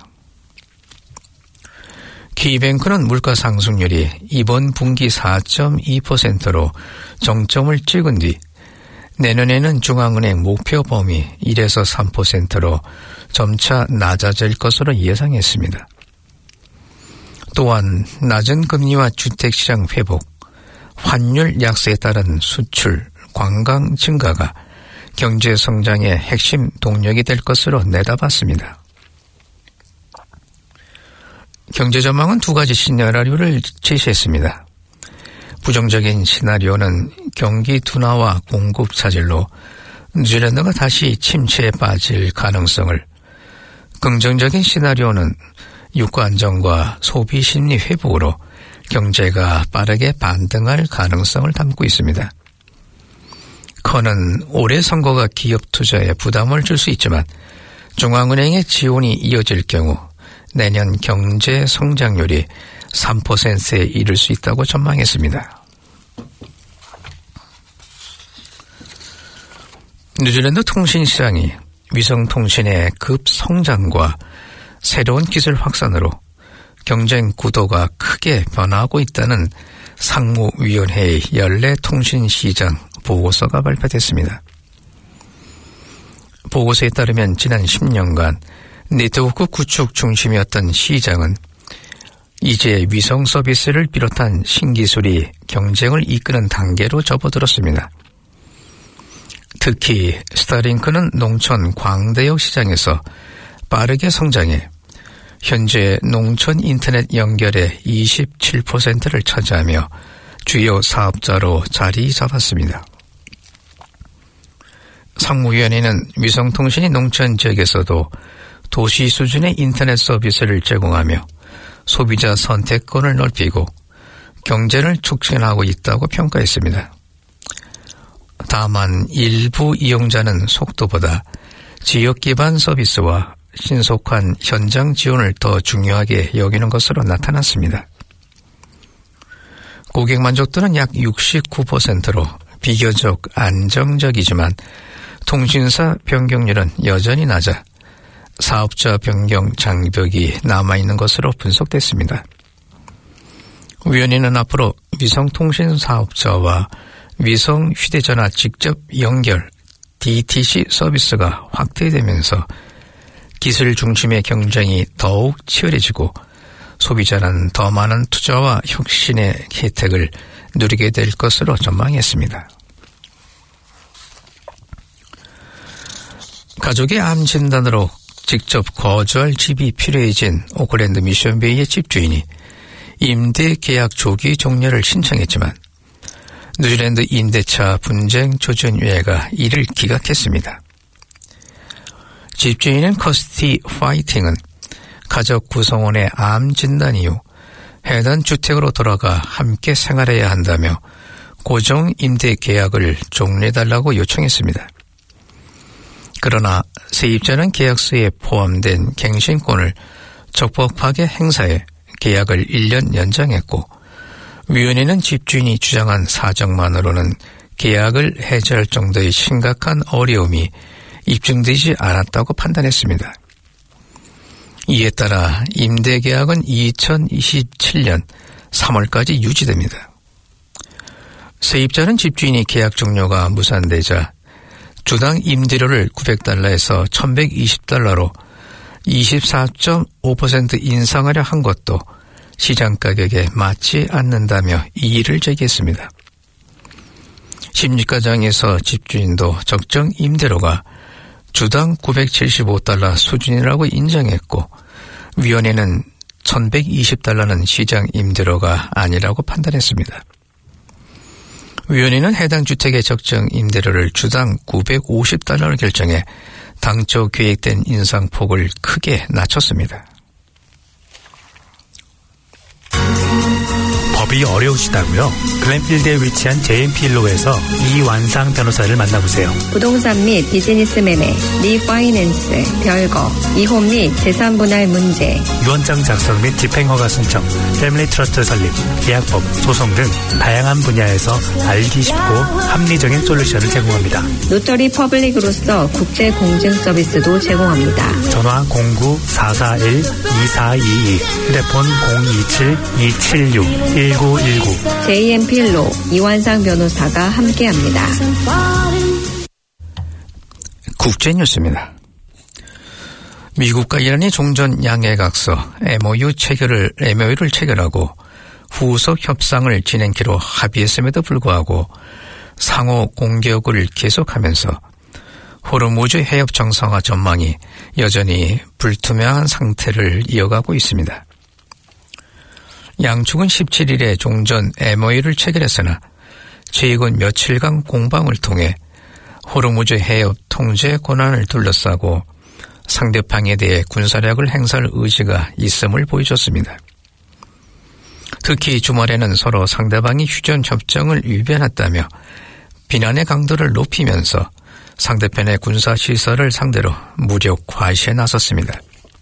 키위뱅크는 물가 상승률이 이번 분기 사 점 이 퍼센트로 정점을 찍은 뒤 내년에는 중앙은행 목표 범위 일에서 삼 퍼센트로 점차 낮아질 것으로 예상했습니다. 또한 낮은 금리와 주택시장 회복, 환율 약세에 따른 수출, 관광 증가가 경제 성장의 핵심 동력이 될 것으로 내다봤습니다. 경제 전망은 두 가지 시나리오를 제시했습니다. 부정적인 시나리오는 경기 둔화와 공급 차질로 뉴질랜드가 다시 침체에 빠질 가능성을, 긍정적인 시나리오는 유가 안정과 소비 심리 회복으로 경제가 빠르게 반등할 가능성을 담고 있습니다. 커는 올해 선거가 기업 투자에 부담을 줄 수 있지만 중앙은행의 지원이 이어질 경우 내년 경제 성장률이 삼 퍼센트에 이를 수 있다고 전망했습니다. 뉴질랜드 통신시장이 위성통신의 급성장과 새로운 기술 확산으로 경쟁 구도가 크게 변화하고 있다는 상무위원회의 연례통신시장 보고서가 발표됐습니다. 보고서에 따르면 지난 십 년간 네트워크 구축 중심이었던 시장은 이제 위성 서비스를 비롯한 신기술이 경쟁을 이끄는 단계로 접어들었습니다. 특히 스타링크는 농촌 광대역 시장에서 빠르게 성장해 현재 농촌 인터넷 연결의 이십칠 퍼센트를 차지하며 주요 사업자로 자리 잡았습니다. 상무위원회는 위성통신이 농촌 지역에서도 도시 수준의 인터넷 서비스를 제공하며 소비자 선택권을 넓히고 경제를 촉진하고 있다고 평가했습니다. 다만 일부 이용자는 속도보다 지역 기반 서비스와 신속한 현장 지원을 더 중요하게 여기는 것으로 나타났습니다. 고객 만족도는 약 육십구 퍼센트로 비교적 안정적이지만 통신사 변경률은 여전히 낮아 사업자 변경 장벽이 남아있는 것으로 분석됐습니다. 위원회는 앞으로 위성통신 사업자와 위성 휴대전화 직접 연결 디티씨 서비스가 확대되면서 기술 중심의 경쟁이 더욱 치열해지고 소비자는 더 많은 투자와 혁신의 혜택을 누리게 될 것으로 전망했습니다. 가족의 암 진단으로 직접 거주할 집이 필요해진 오클랜드 미션베이의 집주인이 임대 계약 조기 종료를 신청했지만 뉴질랜드 임대차 분쟁 조정위회가 이를 기각했습니다. 집주인은 커스티 파이팅은 가족 구성원의 암 진단 이후 해당 주택으로 돌아가 함께 생활해야 한다며 고정 임대 계약을 종료해달라고 요청했습니다. 그러나 세입자는 계약서에 포함된 갱신권을 적법하게 행사해 계약을 일 년 연장했고 위원회는 집주인이 주장한 사정만으로는 계약을 해지할 정도의 심각한 어려움이 입증되지 않았다고 판단했습니다. 이에 따라 임대계약은 이천이십칠 년 삼월까지 유지됩니다. 세입자는 집주인이 계약 종료가 무산되자 주당 임대료를 구백 달러에서 천백이십 달러로 이십사 점 오 퍼센트 인상하려 한 것도 시장 가격에 맞지 않는다며 이의를 제기했습니다. 심리과장에서 집주인도 적정 임대료가 주당 구백칠십오 달러 수준이라고 인정했고 위원회는 천백이십 달러는 시장 임대료가 아니라고 판단했습니다. 위원회는 해당 주택의 적정 임대료를 주당 구백오십 달러로 결정해 당초 계획된 인상폭을 크게 낮췄습니다. 법이 어려우시다고요? 글렌필드에 위치한 제이엠필로에서 이완상 변호사를 만나보세요. 부동산 및 비즈니스 매매, 리파이낸스, 별거, 이혼 및 재산 분할 문제, 유언장 작성 및 집행허가 신청, 패밀리 트러스트 설립, 계약법, 소송 등 다양한 분야에서 알기 쉽고 합리적인 솔루션을 제공합니다. 노터리 퍼블릭으로서 국제 공증 서비스도 제공합니다. 전화 공구 사사일 이사이이, 휴대폰 공이칠 이칠육 일구일구. 제이엠필로 이완상 변호사가 함께합니다. 국제뉴스입니다. 미국과 이란이 종전 양해각서 엠오유 체결을 엠오유를 체결하고 후속 협상을 진행키로 합의했음에도 불구하고 상호 공격을 계속하면서 호르무즈 해협 정상화 전망이 여전히 불투명한 상태를 이어가고 있습니다. 양측은 십칠일에 종전 엠오유를 체결했으나 최근 며칠간 공방을 통해 호르무즈 해협 통제 권한을 둘러싸고 상대방에 대해 군사력을 행사할 의지가 있음을 보여줬습니다. 특히 주말에는 서로 상대방이 휴전 협정을 위반했다며 비난의 강도를 높이면서 상대편의 군사시설을 상대로 무력 과시에 나섰습니다.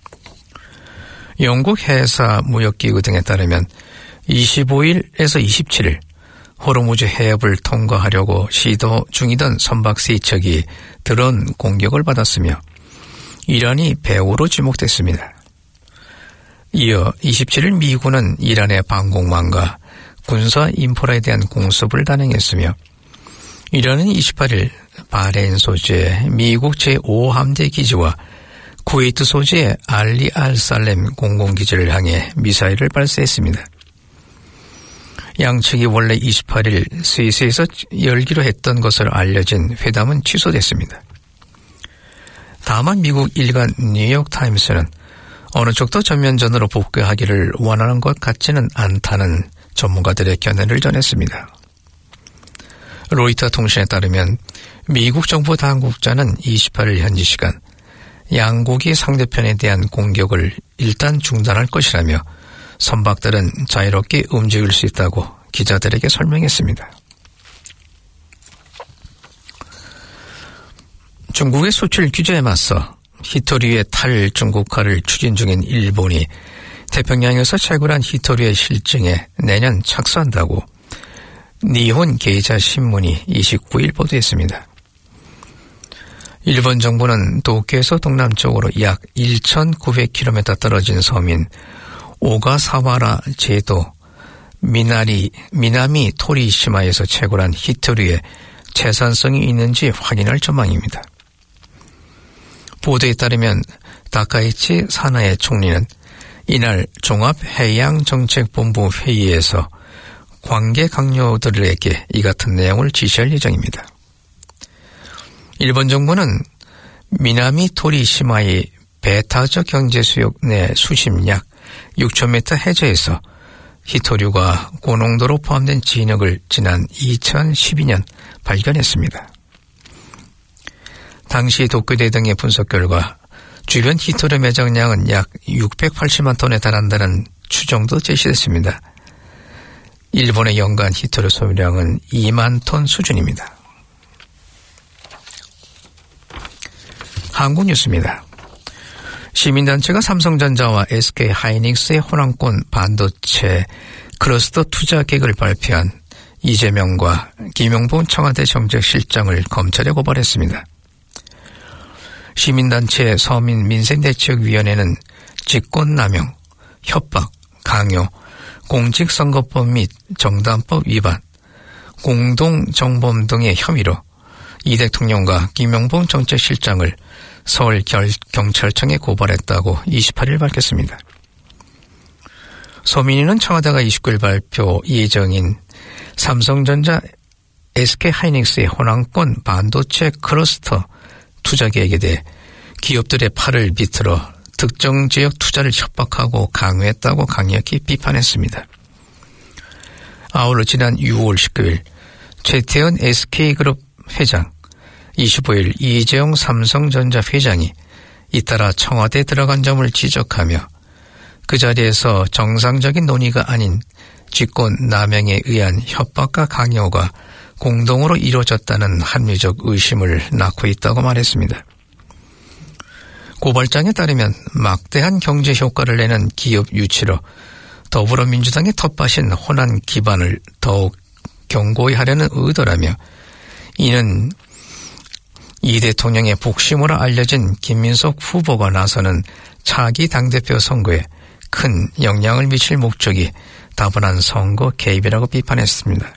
영국 해사 무역기구 등에 따르면 이십오일에서 이십칠일 호르무즈 해협을 통과하려고 시도 중이던 선박 세 척이 드론 공격을 받았으며 이란이 배후로 지목됐습니다. 이어 이십칠일 미군은 이란의 방공망과 군사 인프라에 대한 공습을 단행했으며 이란은 이십팔일 바레인 소재의 미국 제오 함대 기지와 쿠웨이트 소재의 알리 알살렘 공공기지를 향해 미사일을 발사했습니다. 양측이 원래 이십팔일 스위스에서 열기로 했던 것으로 알려진 회담은 취소됐습니다. 다만 미국 일간 뉴욕타임스는 어느 쪽도 전면전으로 복귀하기를 원하는 것 같지는 않다는 전문가들의 견해를 전했습니다. 로이터 통신에 따르면 미국 정부 당국자는 이십팔일 현지 시간 양국이 상대편에 대한 공격을 일단 중단할 것이라며 선박들은 자유롭게 움직일 수 있다고 기자들에게 설명했습니다. 중국의 수출 규제에 맞서 히토류의 탈중국화를 추진 중인 일본이 태평양에서 채굴한 히토류의 실증에 내년 착수한다고 니혼 게이자 신문이 이십구일 보도했습니다. 일본 정부는 도쿄에서 동남쪽으로 약 천구백 킬로미터 떨어진 섬인 오가사와라 제도 미나리, 미나미 토리시마에서 채굴한 히토류에 채산성이 있는지 확인할 전망입니다. 보도에 따르면 다카이치 사나에 총리는 이날 종합해양정책본부 회의에서 관계 강요들에게 이 같은 내용을 지시할 예정입니다. 일본 정부는 미나미 토리시마의 베타적 경제수역 내 수심 약 육천 미터 해저에서 히토류가 고농도로 포함된 진흙을 지난 이천십이년 발견했습니다. 당시 도쿄대 등의 분석 결과 주변 히토류 매장량은 약 육백팔십만 톤에 달한다는 추정도 제시됐습니다. 일본의 연간 히토류 소비량은 이만 톤 수준입니다. 한국 뉴스입니다. 시민단체가 삼성전자와 에스케이하이닉스의 호남권 반도체 클러스터 투자 계획을 발표한 이재명과 김용범 청와대 정책실장을 검찰에 고발했습니다. 시민단체 서민민생대책위원회는 직권남용, 협박, 강요, 공직선거법 및 정당법 위반, 공동정범 등의 혐의로 이 대통령과 김용범 정책실장을 서울경찰청에 고발했다고 이십팔일 밝혔습니다. 소민이는 청와대가 이십구 일 발표 예정인 삼성전자 에스케이하이닉스의 호남권 반도체 클러스터 투자 계획에 대해 기업들의 팔을 비틀어 특정 지역 투자를 협박하고 강요했다고 강력히 비판했습니다. 아울러 지난 유월 십구일 최태원 에스케이그룹 회장, 이십오일 이재용 삼성전자 회장이 잇따라 청와대에 들어간 점을 지적하며 그 자리에서 정상적인 논의가 아닌 직권 남용에 의한 협박과 강요가 공동으로 이루어졌다는 합리적 의심을 낳고 있다고 말했습니다. 고발장에 따르면 막대한 경제 효과를 내는 기업 유치로 더불어민주당의 텃밭인 호남 기반을 더욱 견고히 하려는 의도라며 이는 이 대통령의 복심으로 알려진 김민석 후보가 나서는 차기 당대표 선거에 큰 영향을 미칠 목적이 다분한 선거 개입이라고 비판했습니다.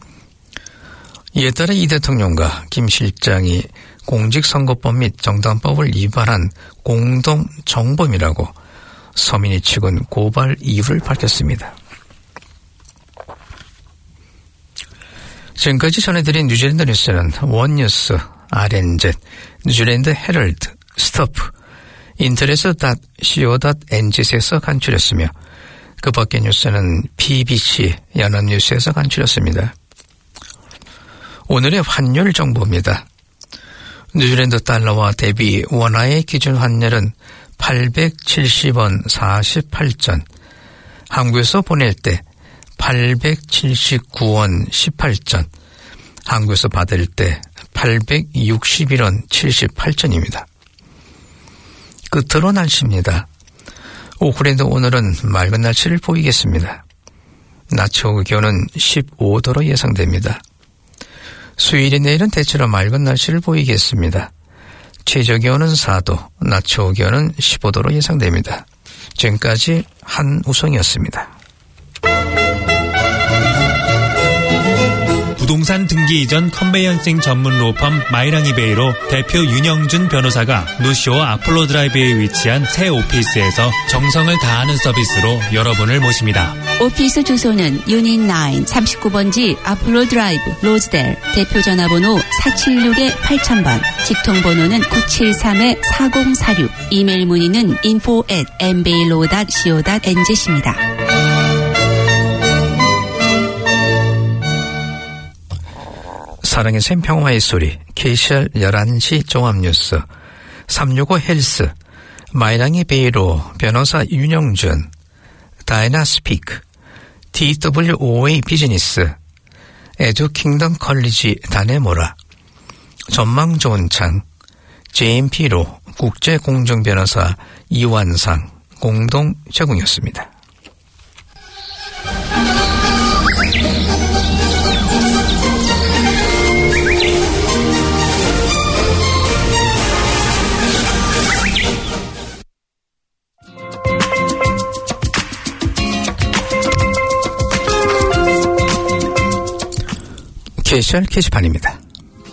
이에 따라 이 대통령과 김 실장이 공직선거법 및 정당법을 위반한 공동정범이라고 서민이 측은 고발 이유를 밝혔습니다. 지금까지 전해드린 뉴질랜드 뉴스는 원뉴스, 알엔젯, 뉴질랜드 헤럴드, 스토프, 인터넷 닷 씨오 닷 엔지에서 간추렸으며 그 밖의 뉴스는 비비씨 연합뉴스에서 간추렸습니다. 오늘의 환율 정보입니다. 뉴질랜드 달러와 대비 원화의 기준 환율은 팔백칠십 원 사십팔 전, 한국에서 보낼 때 팔백칠십구 원 십팔 전, 한국에서 받을 때 팔백육십일 원 칠십팔 전입니다. 끝으로 날씨입니다. 오클랜드 오늘은 맑은 날씨를 보이겠습니다. 낮 최고 기온은 십오 도로 예상됩니다. 수요일인 내일은 대체로 맑은 날씨를 보이겠습니다. 최저 기온은 사 도, 낮 최고 기온은 십오 도로 예상됩니다. 지금까지 한우성이었습니다. 부동산 등기 이전 컨베이언싱 전문 로펌 마이랑이베이로 대표 윤영준 변호사가 노쇼 아폴로 드라이브에 위치한 새 오피스에서 정성을 다하는 서비스로 여러분을 모십니다. 오피스 주소는 유닛 나인 삼십구 번지 아폴로 드라이브 로즈델, 대표 전화번호 사칠육 팔천 번, 직통번호는 구칠삼 사공사육, 이메일 문의는 인포 앳 엠베일로 닷 씨오 닷 엔지입니다. 사랑의 샘 평화의 소리 케이씨알 열한 시 종합뉴스 삼육오 헬스 마이랑이 베이로 변호사 윤영준 다이나 스피크 티더블유오에이 비즈니스 에듀킹덤 컬리지 다네모라 전망 좋은 창 제이엠피로 국제공정변호사 이완상 공동 제공이었습니다. 케이씨알 게시판입니다.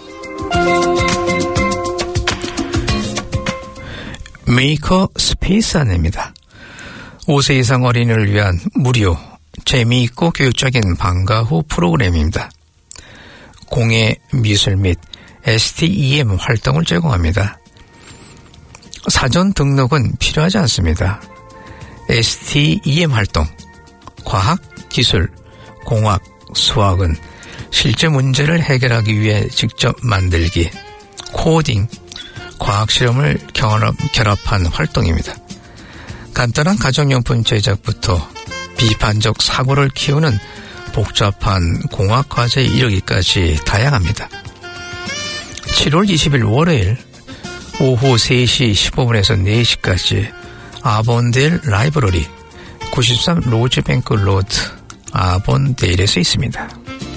메이커 스페이스 안내입니다. 오 세 이상 어린이를 위한 무료, 재미있고 교육적인 방과 후 프로그램입니다. 공예, 미술 및 에스티이엠 활동을 제공합니다. 사전 등록은 필요하지 않습니다. 에스티이엠 활동, 과학, 기술, 공학, 수학은 실제 문제를 해결하기 위해 직접 만들기, 코딩, 과학실험을 결합한 활동입니다. 간단한 가정용품 제작부터 비판적 사고를 키우는 복잡한 공학과제에 이르기까지 다양합니다. 칠월 이십일 월요일 오후 세 시 십오 분에서 네 시까지 아본데일 라이브러리 구십삼 로즈뱅크 로드 아본데일에서 있습니다.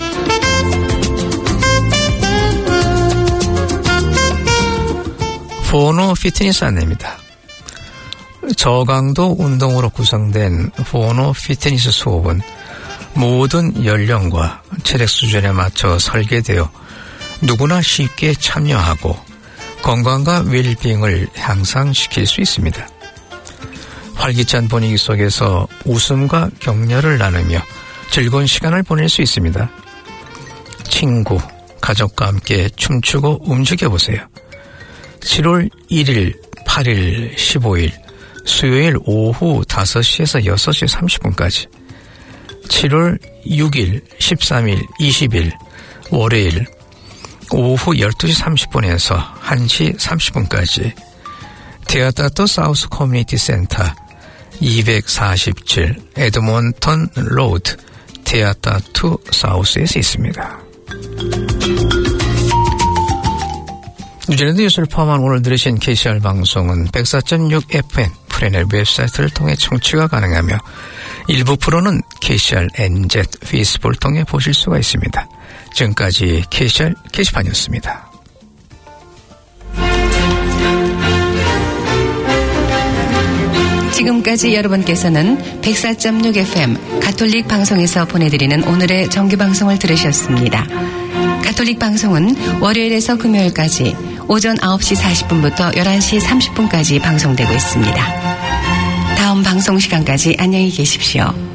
포노 피트니스 안내입니다. 저강도 운동으로 구성된 포노 피트니스 수업은 모든 연령과 체력 수준에 맞춰 설계되어 누구나 쉽게 참여하고 건강과 웰빙을 향상시킬 수 있습니다. 활기찬 분위기 속에서 웃음과 격려를 나누며 즐거운 시간을 보낼 수 있습니다. 친구, 가족과 함께 춤추고 움직여보세요. 칠월 일일, 팔일, 십오일 수요일 오후 다섯 시에서 여섯 시 삼십 분까지 칠월 육일, 십삼일, 이십일 월요일 오후 열두 시 삼십 분에서 한 시 삼십 분까지 테아타토 사우스 커뮤니티 센터 이백사십칠 에드몬턴 로드 테아타토 사우스에서 있습니다. 뉴질랜드 뉴스를 포함한 오늘 들으신 케이씨알 방송은 백사 점 육 에프엠 프레넬 웹사이트를 통해 청취가 가능하며 일부 프로는 케이씨알 엔젯 페이스북을 통해 보실 수가 있습니다. 지금까지 케이씨알 게시판이었습니다. 지금까지 여러분께서는 백사 점 육 에프엠 가톨릭 방송에서 보내드리는 오늘의 정규방송을 들으셨습니다. 가톨릭 방송은 월요일에서 금요일까지 오전 아홉 시 사십 분부터 열한 시 삼십 분까지 방송되고 있습니다. 다음 방송 시간까지 안녕히 계십시오.